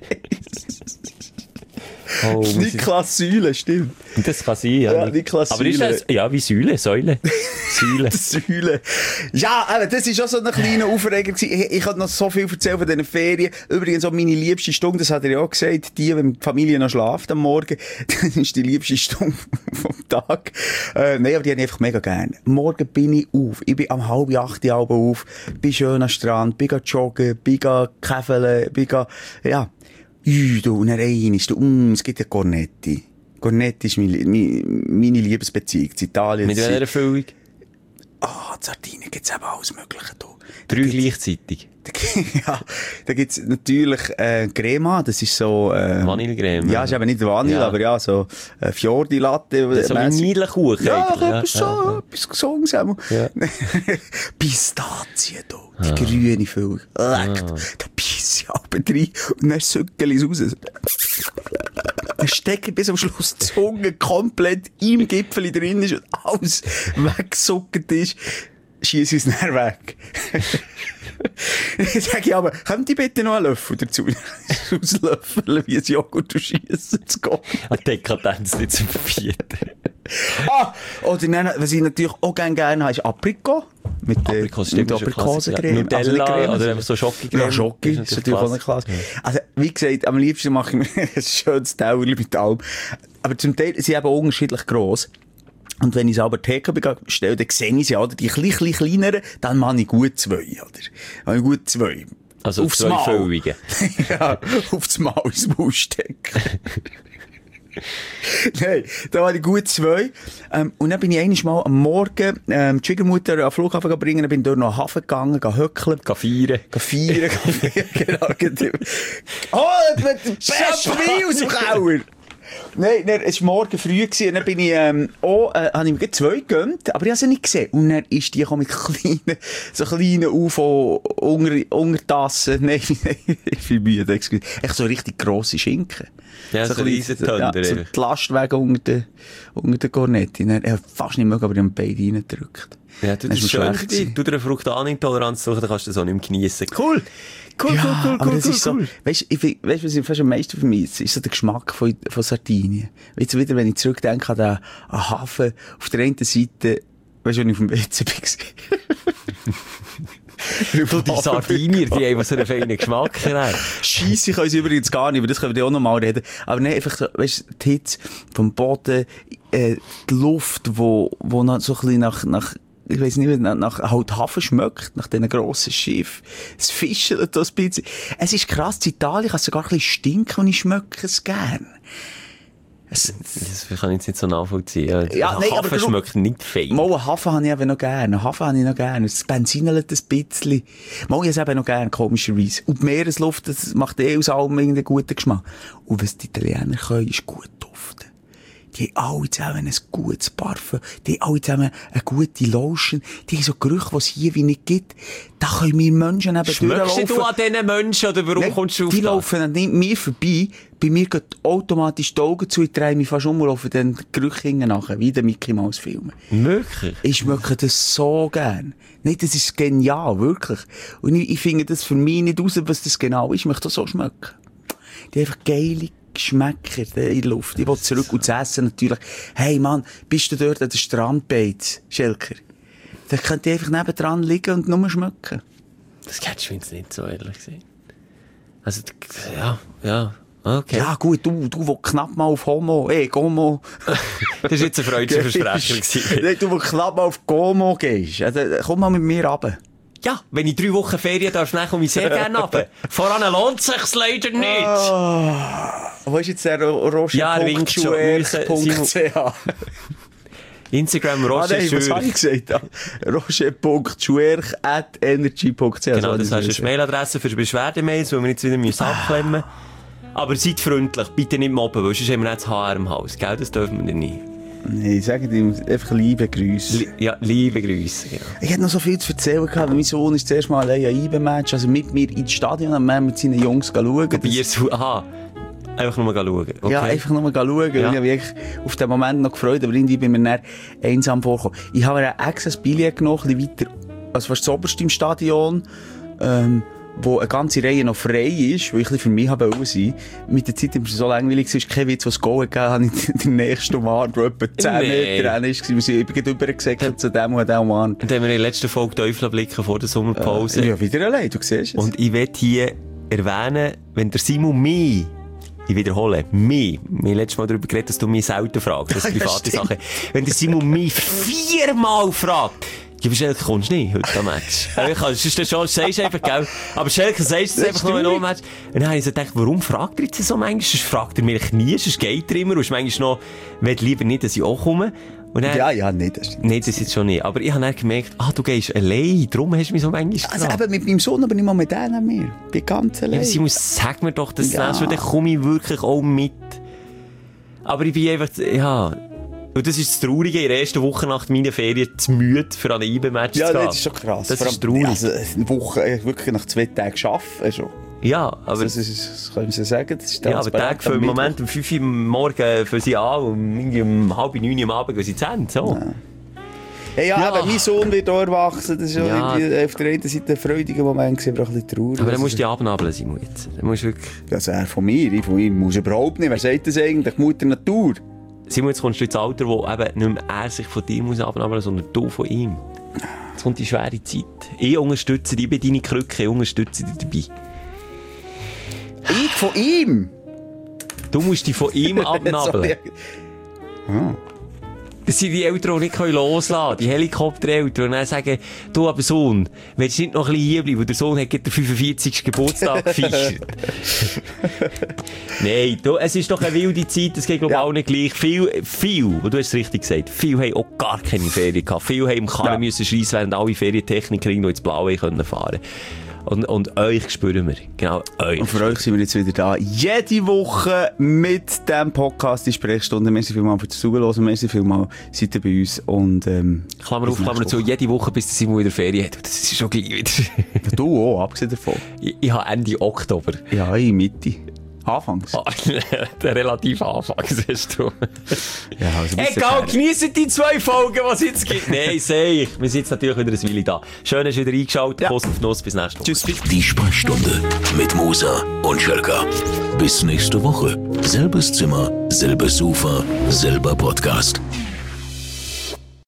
Oh, Niklas Säule, stimmt. das kann sein, ja. Ja, Niklas aber ist Säule. das, ja, wie Säule. Säule. Säule. Ja, aber das war auch so ein kleiner Aufreger gewesen. Ich habe noch so viel erzählt von diesen Ferien. Übrigens auch meine liebste Stunde, das hat er ja auch gesagt, die, wenn die Familie noch schläft am Morgen, dann ist die liebste Stunde vom Tag. Nein, aber die habe ich einfach mega gern. Morgen bin ich auf. Ich bin am 7:30 auf, bin schön am Strand, bin joggen, bin käfeln, ja. Du, und dann ist es gibt ja Cornetti. Cornetti ist meine Liebesbeziehung zu Italien. Mit welcher Erfüllung? In Sardinien gibt's eben alles Mögliche. Da. 3 gleichzeitig. Ja, da gibt's natürlich, Crema, das ist so, Vanillecreme. Ja, ist eben nicht Vanille, aber ja, so, Fiordi-Latte. Das ist so wie Vanillekuchen. Ja, eigentlich. etwas Gesundes. Ja. Pistazien, da. Die grüne Füllung. Da beiss ich aber rein. Und dann sückel ich raus. Dann stecke ich bis am Schluss die Zunge komplett im Gipfel drin ist und alles weggesuckert ist. Schiesse ich es dann weg. Dann sage ich aber, könnt ihr bitte noch einen Löffel dazu? Auslöffeln, wie ein Joghurt und schiessen zu gehen. Eine Dekadenz nicht zu verbieten. Oder dann, was ich natürlich auch gerne habe, ist Aprikot. Mit Aprikosencreme. Nutella oder einfach so Schokocreme. Ja, Schoki, ist natürlich auch eine Klasse. Also, wie gesagt, am liebsten mache ich mir ein schönes Teller mit allem. Aber zum Teil sind sie eben unterschiedlich gross. Und wenn ich aber TK bestelle, dann sehe ich sie, oder? Die kleineren, dann mache ich gut 2, oder? Dann habe ich gut 2. Also aufs 2 Füllungen. Ja, aufs Mal ins Maul stecken. Nein, da war ich gut 2. Und dann bin ich einiges Mal am Morgen, die Schwiegermutter an den Flughafen bringen, dann bin ich dort noch an den Hafen gegangen, höckeln. Feiern. Genau. Oh, das beste Wein aus dem Keller! Nein, es war morgen früh gewesen, und dann bin ich, habe ich mir 2 gegönnt, aber ich habe sie nicht gesehen. Und dann ist die mit kleinen UFO Untertassen. Nein, ich bin müde, excuse. Echt so richtig grosse Schinken. Ja, so riesen Tönder. Ja, so die Lastwagen unter den Cornetti. Ich habe fast nicht möglich, aber ich habe beide reingedrückt. Ja, das ist schön für dich. Du dir eine Fruktanintoleranz suchen, dann kannst du das auch nicht mehr geniessen. Cool, so, weißt du, was ich fast am meisten vermisse? Ist so der Geschmack von Sardinien. Jetzt wieder, wenn ich zurückdenke an den Hafen, auf der einen Seite, weißt du, wenn ich auf dem WC war. Die Sardinier, die haben so einen feinen Geschmack. Scheisse können sie übrigens gar nicht, aber das können wir auch noch mal reden. Aber nein, einfach so, weißt du, die Hitze vom Boden, die Luft, wo noch so ein bisschen nach ich weiss nicht, nach halt Hafen schmeckt, nach diesen grossen Schiffen. Es fischelt da ein bisschen. Es ist krass, in Italien kann es sogar ein bisschen stinken und ich schmecke es gern. Das kann ich jetzt nicht so nachvollziehen. Ja, nein, Hafen schmeckt nicht fein. Mal einen Hafen habe ich eben noch gerne. Es benzinelt ein bisschen. Mal ich es eben noch gerne, komischerweise. Und die Meeresluft, das macht aus allem einen guten Geschmack. Und was die Italiener können, ist gut duften. Die haben alle zusammen ein gutes Parfum. Die haben alle zusammen eine gute Lotion. Die haben so Gerüche, die es hier wie nicht gibt. Da können wir Menschen eben durchlaufen. Schmeckst du an diesen Menschen, oder warum kommst du auf die das? laufen nicht mir vorbei. Bei mir geht automatisch die Augen zu. Ich drehe mich fast um und laufe den Gerüche hinten nachher, wie in den Mickey Mouse Filmen. Wirklich? Ich schmecke das so gern. Nein, das ist genial, wirklich. Und ich finde das für mich nicht raus, was das genau ist. Ich möchte das so schmecken. Die haben einfach geile Geschmäcker in der Luft. Ich will zurück und zu essen natürlich. Hey Mann, bist du dort an der Strandbeiz, Schelker? Da könnt ihr einfach nebendran liegen und nur schmecken. Das kennst du jetzt nicht so, ehrlich gesagt. Also, ja, okay. Ja gut, du wo knapp mal auf Gomo. Das war jetzt ein freudiger Versprecher. Nein, du wo knapp mal auf Gomo gehst. Also, komm mal mit mir runter. Ja, wenn ich 3 Wochen Ferien darf, dann komme ich sehr gerne runter. Voran lohnt es sich leider nicht. Wo ist jetzt der roger.schuerch.ch? Instagram Roger was habe ich gesagt? roger.schuerch@energy.ch. Genau, das heißt eine Mailadresse für Beschwerdemails, weil wir jetzt wieder abklemmen müssen. Aber seid freundlich, bitte nicht mobben, weil sonst haben wir nicht das HR im Haus. Gell? Das dürfen wir nicht. Nein, sage ihm einfach liebe Grüße. Ja, liebe Grüße, genau. Ich hätte noch so viel zu erzählen gehabt. Mein Sohn ist zuerst mal allein an IBE-Match, also mit mir ins Stadion, und wir mit seinen Jungs schauen. Einfach nur schauen. Okay. Ja, einfach nur schauen. Ja. Ich habe mich auf den Moment noch gefreut, aber irgendwie bin ich mir dann einsam vorgekommen. Ich habe mir extra ein Billett genommen, ein bisschen weiter, also fast das oberste im Stadion. wo eine ganze Reihe noch frei ist, wo ich für mich sein wollte. Mit der Zeit war es so langweilig, es ist kein Witz, was Goal gegeben habe ich den nächsten Mann, der etwa 10 Meter rein ist. Wir sind übergesegelt zu dem und dem Mann. Und dann haben wir in der letzten Folge Teufel blicken vor der Sommerpause. Ja, wieder allein, du siehst es. Und ich will hier erwähnen, wenn der Simon mich, ich wiederhole, mich, wir haben letztes Mal darüber geredet, dass du mich selten fragst, das ist private Sache. Wenn der Simon mich 4-mal fragt, ja, aber Schelke, kommst du nicht heute am Match? Sonst sagst du einfach, gell? Aber Schelke, sagst du es einfach noch in einem Match? Und dann habe ich so gedacht, warum fragt er jetzt so manchmal? Sonst fragt er mich nie, sonst geht er immer. Und manchmal noch, will lieber nicht, dass ich auch komme. Und dann, ja, nicht, das stimmt. Nein, das jetzt schon nicht. Aber ich habe dann gemerkt, du gehst allein, darum hast du mich so manchmal gefragt. Also eben mit meinem Sohn, aber nicht mal mit denen mehr. Ich bin ganz allein. Ja, Simon, sag mir doch das nächste Mal, dann komme ich wirklich auch mit. Aber ich bin einfach, ja... Und das ist das Traurige, in der ersten Woche nach meiner Ferien zu müde für ein IB-Match zu gehen. Ja, das ist schon krass. Das ist traurig. Also, eine Woche wirklich nach 2 Tagen arbeiten schon. Ja, aber... Das können Sie sagen, das ist ja, aber Tage für im Moment um 5 Uhr morgen für sie an und irgendwie um 8:30 am Abend gehen sie zu Ende, so. Ja. Hey, ja, aber mein Sohn wird auch erwachsen, das ist ja auf der einen Seite ein freudiger Moment, aber auch ein bisschen traurig. Aber dann musst du dich abnabeln, Simon, jetzt. Dann musst du wirklich... Also von mir muss überhaupt nicht. Wer sagt das eigentlich? Mutter Natur. Simon, jetzt kommst du ins Alter, wo eben nicht mehr er sich von dir muss abnabeln, sondern du von ihm. Jetzt kommt die schwere Zeit. Ich unterstütze dich bei deinen Krücken, ich unterstütze dich dabei. Ich von ihm? Du musst dich von ihm abnabeln. Das sind die Eltern, die nicht loslassen können. Die Helikoptereltern. Und dann sagen, du aber Sohn, willst du nicht noch ein bisschen hierbleiben? Weil der Sohn hat den 45. Geburtstag gefeiert. Nein, es ist doch eine wilde Zeit, das geht glaube ich auch nicht gleich. Viel, und du hast es richtig gesagt, viele haben auch gar keine Ferien gehabt. Viele haben im Karren müssen schreissen, während alle Ferientechniker irgendwo ins Blaue fahren können. Und euch spüren wir. Genau, euch. Und für euch sind wir jetzt wieder da. Jede Woche mit dem Podcast, die Sprechstunde. Merci vielmals für das Zuhören. Merci vielmals, seid ihr bei uns. Und, Klammer auf, Klammer zu. Jede Woche, bis der Simon wieder Ferien hat. Das ist schon gleich wieder. Du auch, abgesehen davon. Ich habe Ende Oktober. Ja, in Mitte. Anfangs. Der relativ Anfangs hast du. Ja, also egal, geniessen die 2 Folgen, was es jetzt gibt. Nein, sehe ich. Wir sind jetzt natürlich wieder ein Weile da. Schön, dass du wieder eingeschaltet. Kuss auf Nuss, bis nächste Woche. Tschüss. Die Sprechstunde mit Musa und Schelka. Bis nächste Woche. Selbes Zimmer, selbes Sofa, selber Podcast.